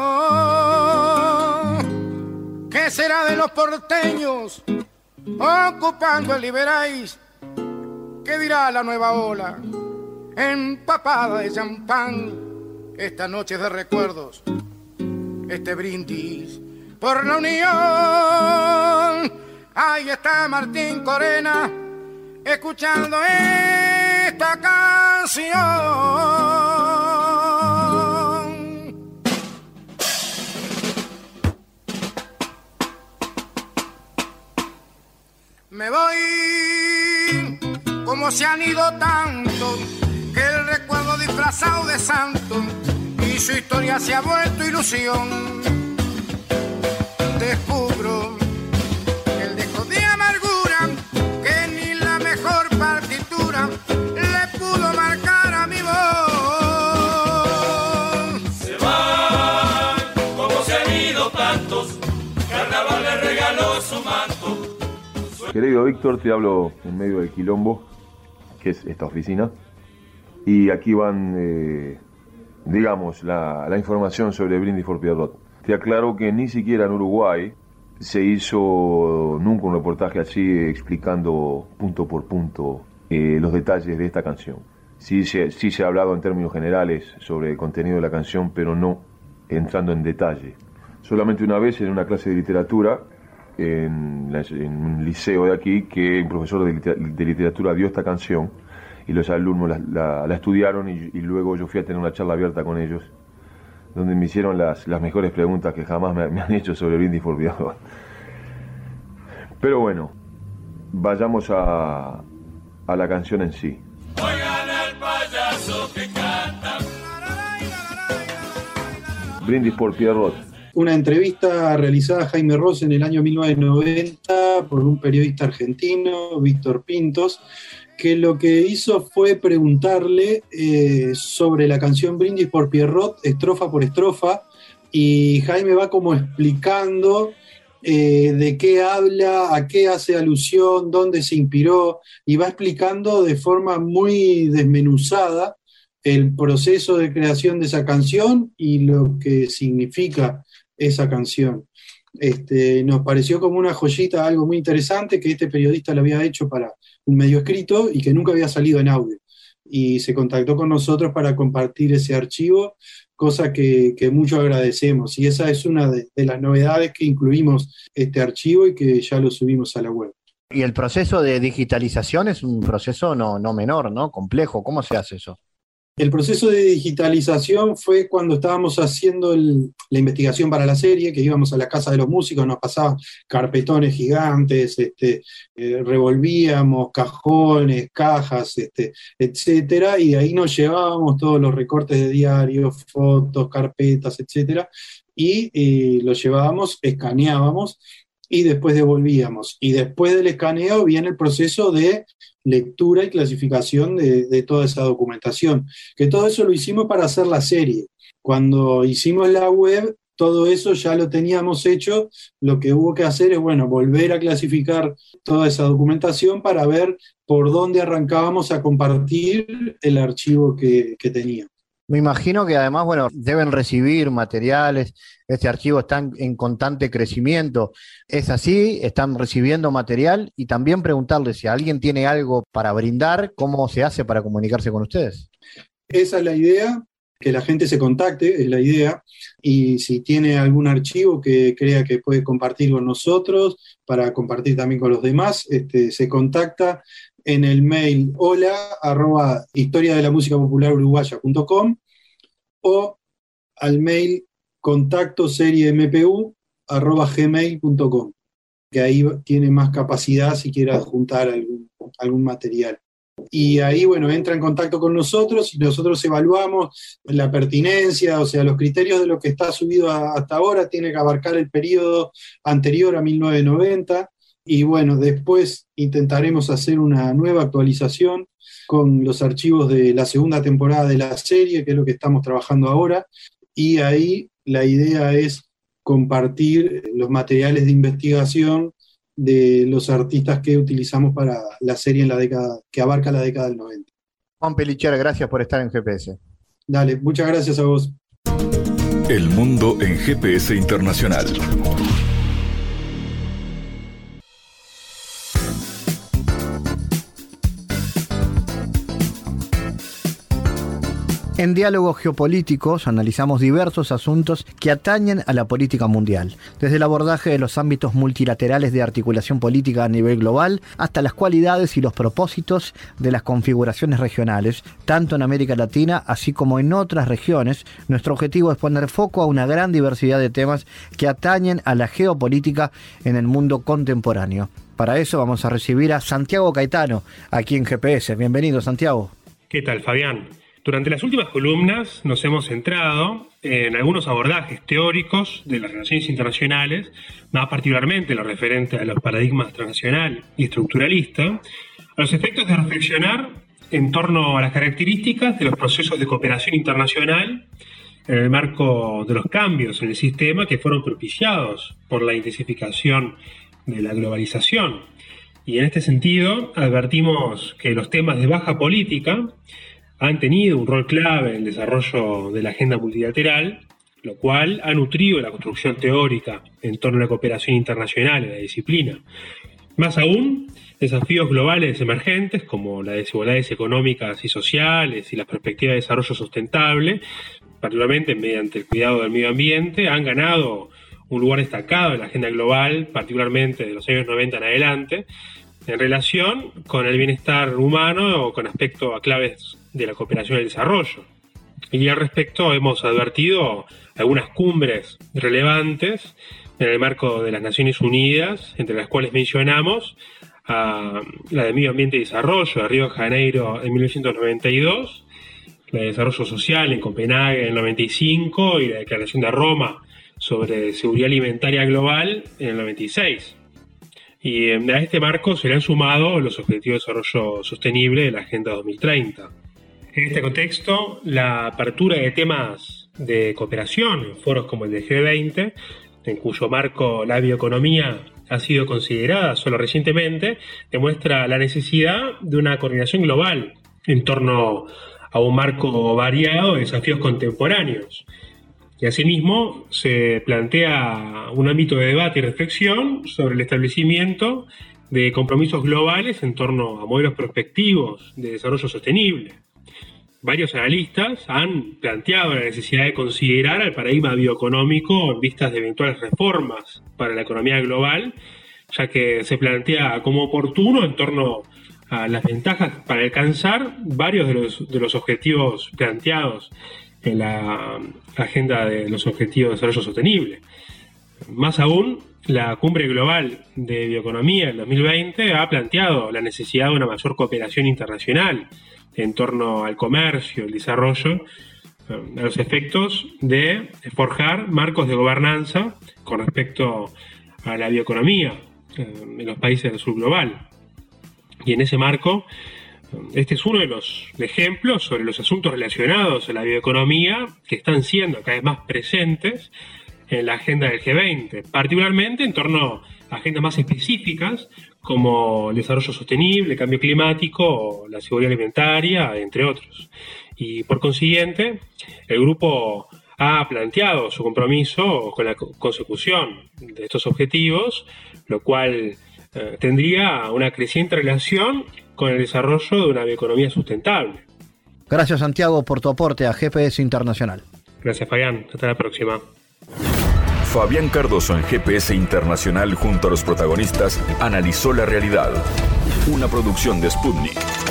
¿Qué será de los porteños ocupando el Liberáis? ¿Qué dirá la nueva ola? Empapada de champán, esta noche de recuerdos, este brindis por la unión. Ahí está Martín Corena, escuchando esta canción. Me voy como se han ido tantos, que el recuerdo disfrazado de santo y su historia se ha vuelto ilusión. Descubro que el dejo de amargura, que ni la mejor partitura le pudo marcar a mi voz. Se van como se han ido tantos, Carnaval le regaló su manto. Querido Víctor, te hablo en medio del quilombo, que es esta oficina, y aquí van, digamos, la información sobre Brindis por Pierrot. Te aclaro que ni siquiera en Uruguay se hizo nunca un reportaje así explicando punto por punto los detalles de esta canción. Sí se ha hablado en términos generales sobre el contenido de la canción, pero no entrando en detalle. Solamente una vez en una clase de literatura, en un liceo de aquí, que un profesor de literatura dio esta canción y los alumnos la estudiaron y luego yo fui a tener una charla abierta con ellos donde me hicieron las mejores preguntas que jamás me han hecho sobre Brindis por Pierrot. Pero bueno, vayamos a la canción en sí. Oigan al payaso que canta. Brindis por Pierrot. Una entrevista realizada a Jaime Ross en el año 1990 por un periodista argentino, Víctor Pintos, que lo que hizo fue preguntarle sobre la canción Brindis por Pierrot, estrofa por estrofa, y Jaime va como explicando de qué habla, a qué hace alusión, dónde se inspiró, y va explicando de forma muy desmenuzada el proceso de creación de esa canción y lo que significa esa canción. Nos pareció como una joyita, algo muy interesante, que este periodista lo había hecho para un medio escrito y que nunca había salido en audio. Y se contactó con nosotros para compartir ese archivo, cosa que mucho agradecemos. Y esa es una de las novedades que incluimos este archivo y que ya lo subimos a la web. Y el proceso de digitalización es un proceso no menor, ¿no? Complejo. ¿Cómo se hace eso? El proceso de digitalización fue cuando estábamos haciendo la investigación para la serie, que íbamos a la casa de los músicos, nos pasaban carpetones gigantes, revolvíamos cajones, cajas, etcétera, y de ahí nos llevábamos todos los recortes de diarios, fotos, carpetas, etcétera, y los llevábamos, escaneábamos, y después devolvíamos. Y después del escaneo viene el proceso de lectura y clasificación de toda esa documentación, que todo eso lo hicimos para hacer la serie. Cuando hicimos la web, todo eso ya lo teníamos hecho, lo que hubo que hacer es, volver a clasificar toda esa documentación para ver por dónde arrancábamos a compartir el archivo que teníamos. Me imagino que además, deben recibir materiales, este archivo está en constante crecimiento. ¿Es así? ¿Están recibiendo material? Y también preguntarle si alguien tiene algo para brindar, ¿cómo se hace para comunicarse con ustedes? Esa es la idea, que la gente se contacte, es la idea, y si tiene algún archivo que crea que puede compartir con nosotros, para compartir también con los demás, se contacta en el mail hola@historiadelamusicapopularuruguaya.com o al mail contactoseriempu@gmail.com, que ahí tiene más capacidad si quiere adjuntar algún material. Y ahí, entra en contacto con nosotros y nosotros evaluamos la pertinencia, o sea, los criterios de lo que está subido hasta ahora, tiene que abarcar el periodo anterior a 1990, y después intentaremos hacer una nueva actualización con los archivos de la segunda temporada de la serie, que es lo que estamos trabajando ahora, y ahí la idea es compartir los materiales de investigación de los artistas que utilizamos para la serie en la década, que abarca la década del 90. Juan Pelichera, gracias por estar en GPS. Dale, muchas gracias a vos. El mundo en GPS Internacional. En Diálogos Geopolíticos analizamos diversos asuntos que atañen a la política mundial, desde el abordaje de los ámbitos multilaterales de articulación política a nivel global hasta las cualidades y los propósitos de las configuraciones regionales, tanto en América Latina así como en otras regiones. Nuestro objetivo es poner foco a una gran diversidad de temas que atañen a la geopolítica en el mundo contemporáneo. Para eso vamos a recibir a Santiago Caetano, aquí en GPS. Bienvenido, Santiago. ¿Qué tal, Fabián? Durante las últimas columnas nos hemos centrado en algunos abordajes teóricos de las relaciones internacionales, más particularmente lo referente a los paradigmas transnacional y estructuralista, a los efectos de reflexionar en torno a las características de los procesos de cooperación internacional en el marco de los cambios en el sistema que fueron propiciados por la intensificación de la globalización. Y en este sentido advertimos que los temas de baja política han tenido un rol clave en el desarrollo de la agenda multilateral, lo cual ha nutrido la construcción teórica en torno a la cooperación internacional en la disciplina. Más aún, desafíos globales emergentes como las desigualdades económicas y sociales y las perspectivas de desarrollo sustentable, particularmente mediante el cuidado del medio ambiente, han ganado un lugar destacado en la agenda global, particularmente de los años 90 en adelante, en relación con el bienestar humano o con aspecto a claves de la cooperación y el desarrollo. Y al respecto hemos advertido algunas cumbres relevantes en el marco de las Naciones Unidas, entre las cuales mencionamos a la de Medio Ambiente y Desarrollo de Río de Janeiro en 1992, la de Desarrollo Social en Copenhague en el 95 y la Declaración de Roma sobre Seguridad Alimentaria Global en el 96. Y a este marco se le han sumado los Objetivos de Desarrollo Sostenible de la Agenda 2030. En este contexto, la apertura de temas de cooperación en foros como el del G20, en cuyo marco la bioeconomía ha sido considerada solo recientemente, demuestra la necesidad de una coordinación global en torno a un marco variado de desafíos contemporáneos. Y asimismo se plantea un ámbito de debate y reflexión sobre el establecimiento de compromisos globales en torno a modelos prospectivos de desarrollo sostenible. Varios analistas han planteado la necesidad de considerar el paradigma bioeconómico en vistas de eventuales reformas para la economía global, ya que se plantea como oportuno en torno a las ventajas para alcanzar varios de los objetivos planteados en la agenda de los Objetivos de Desarrollo Sostenible. Más aún, la Cumbre Global de Bioeconomía en 2020 ha planteado la necesidad de una mayor cooperación internacional en torno al comercio, el desarrollo, a los efectos de forjar marcos de gobernanza con respecto a la bioeconomía en los países del sur global. Y en ese marco, este es uno de los ejemplos sobre los asuntos relacionados a la bioeconomía que están siendo cada vez más presentes en la agenda del G20, particularmente en torno a agendas más específicas como el desarrollo sostenible, el cambio climático o la seguridad alimentaria, entre otros. Y por consiguiente, el grupo ha planteado su compromiso con la consecución de estos objetivos, lo cual tendría una creciente relación con el desarrollo de una bioeconomía sustentable. Gracias, Santiago, por tu aporte a GPS Internacional. Gracias, Fabián. Hasta la próxima. Fabián Cardoso en GPS Internacional junto a los protagonistas analizó la realidad. Una producción de Sputnik.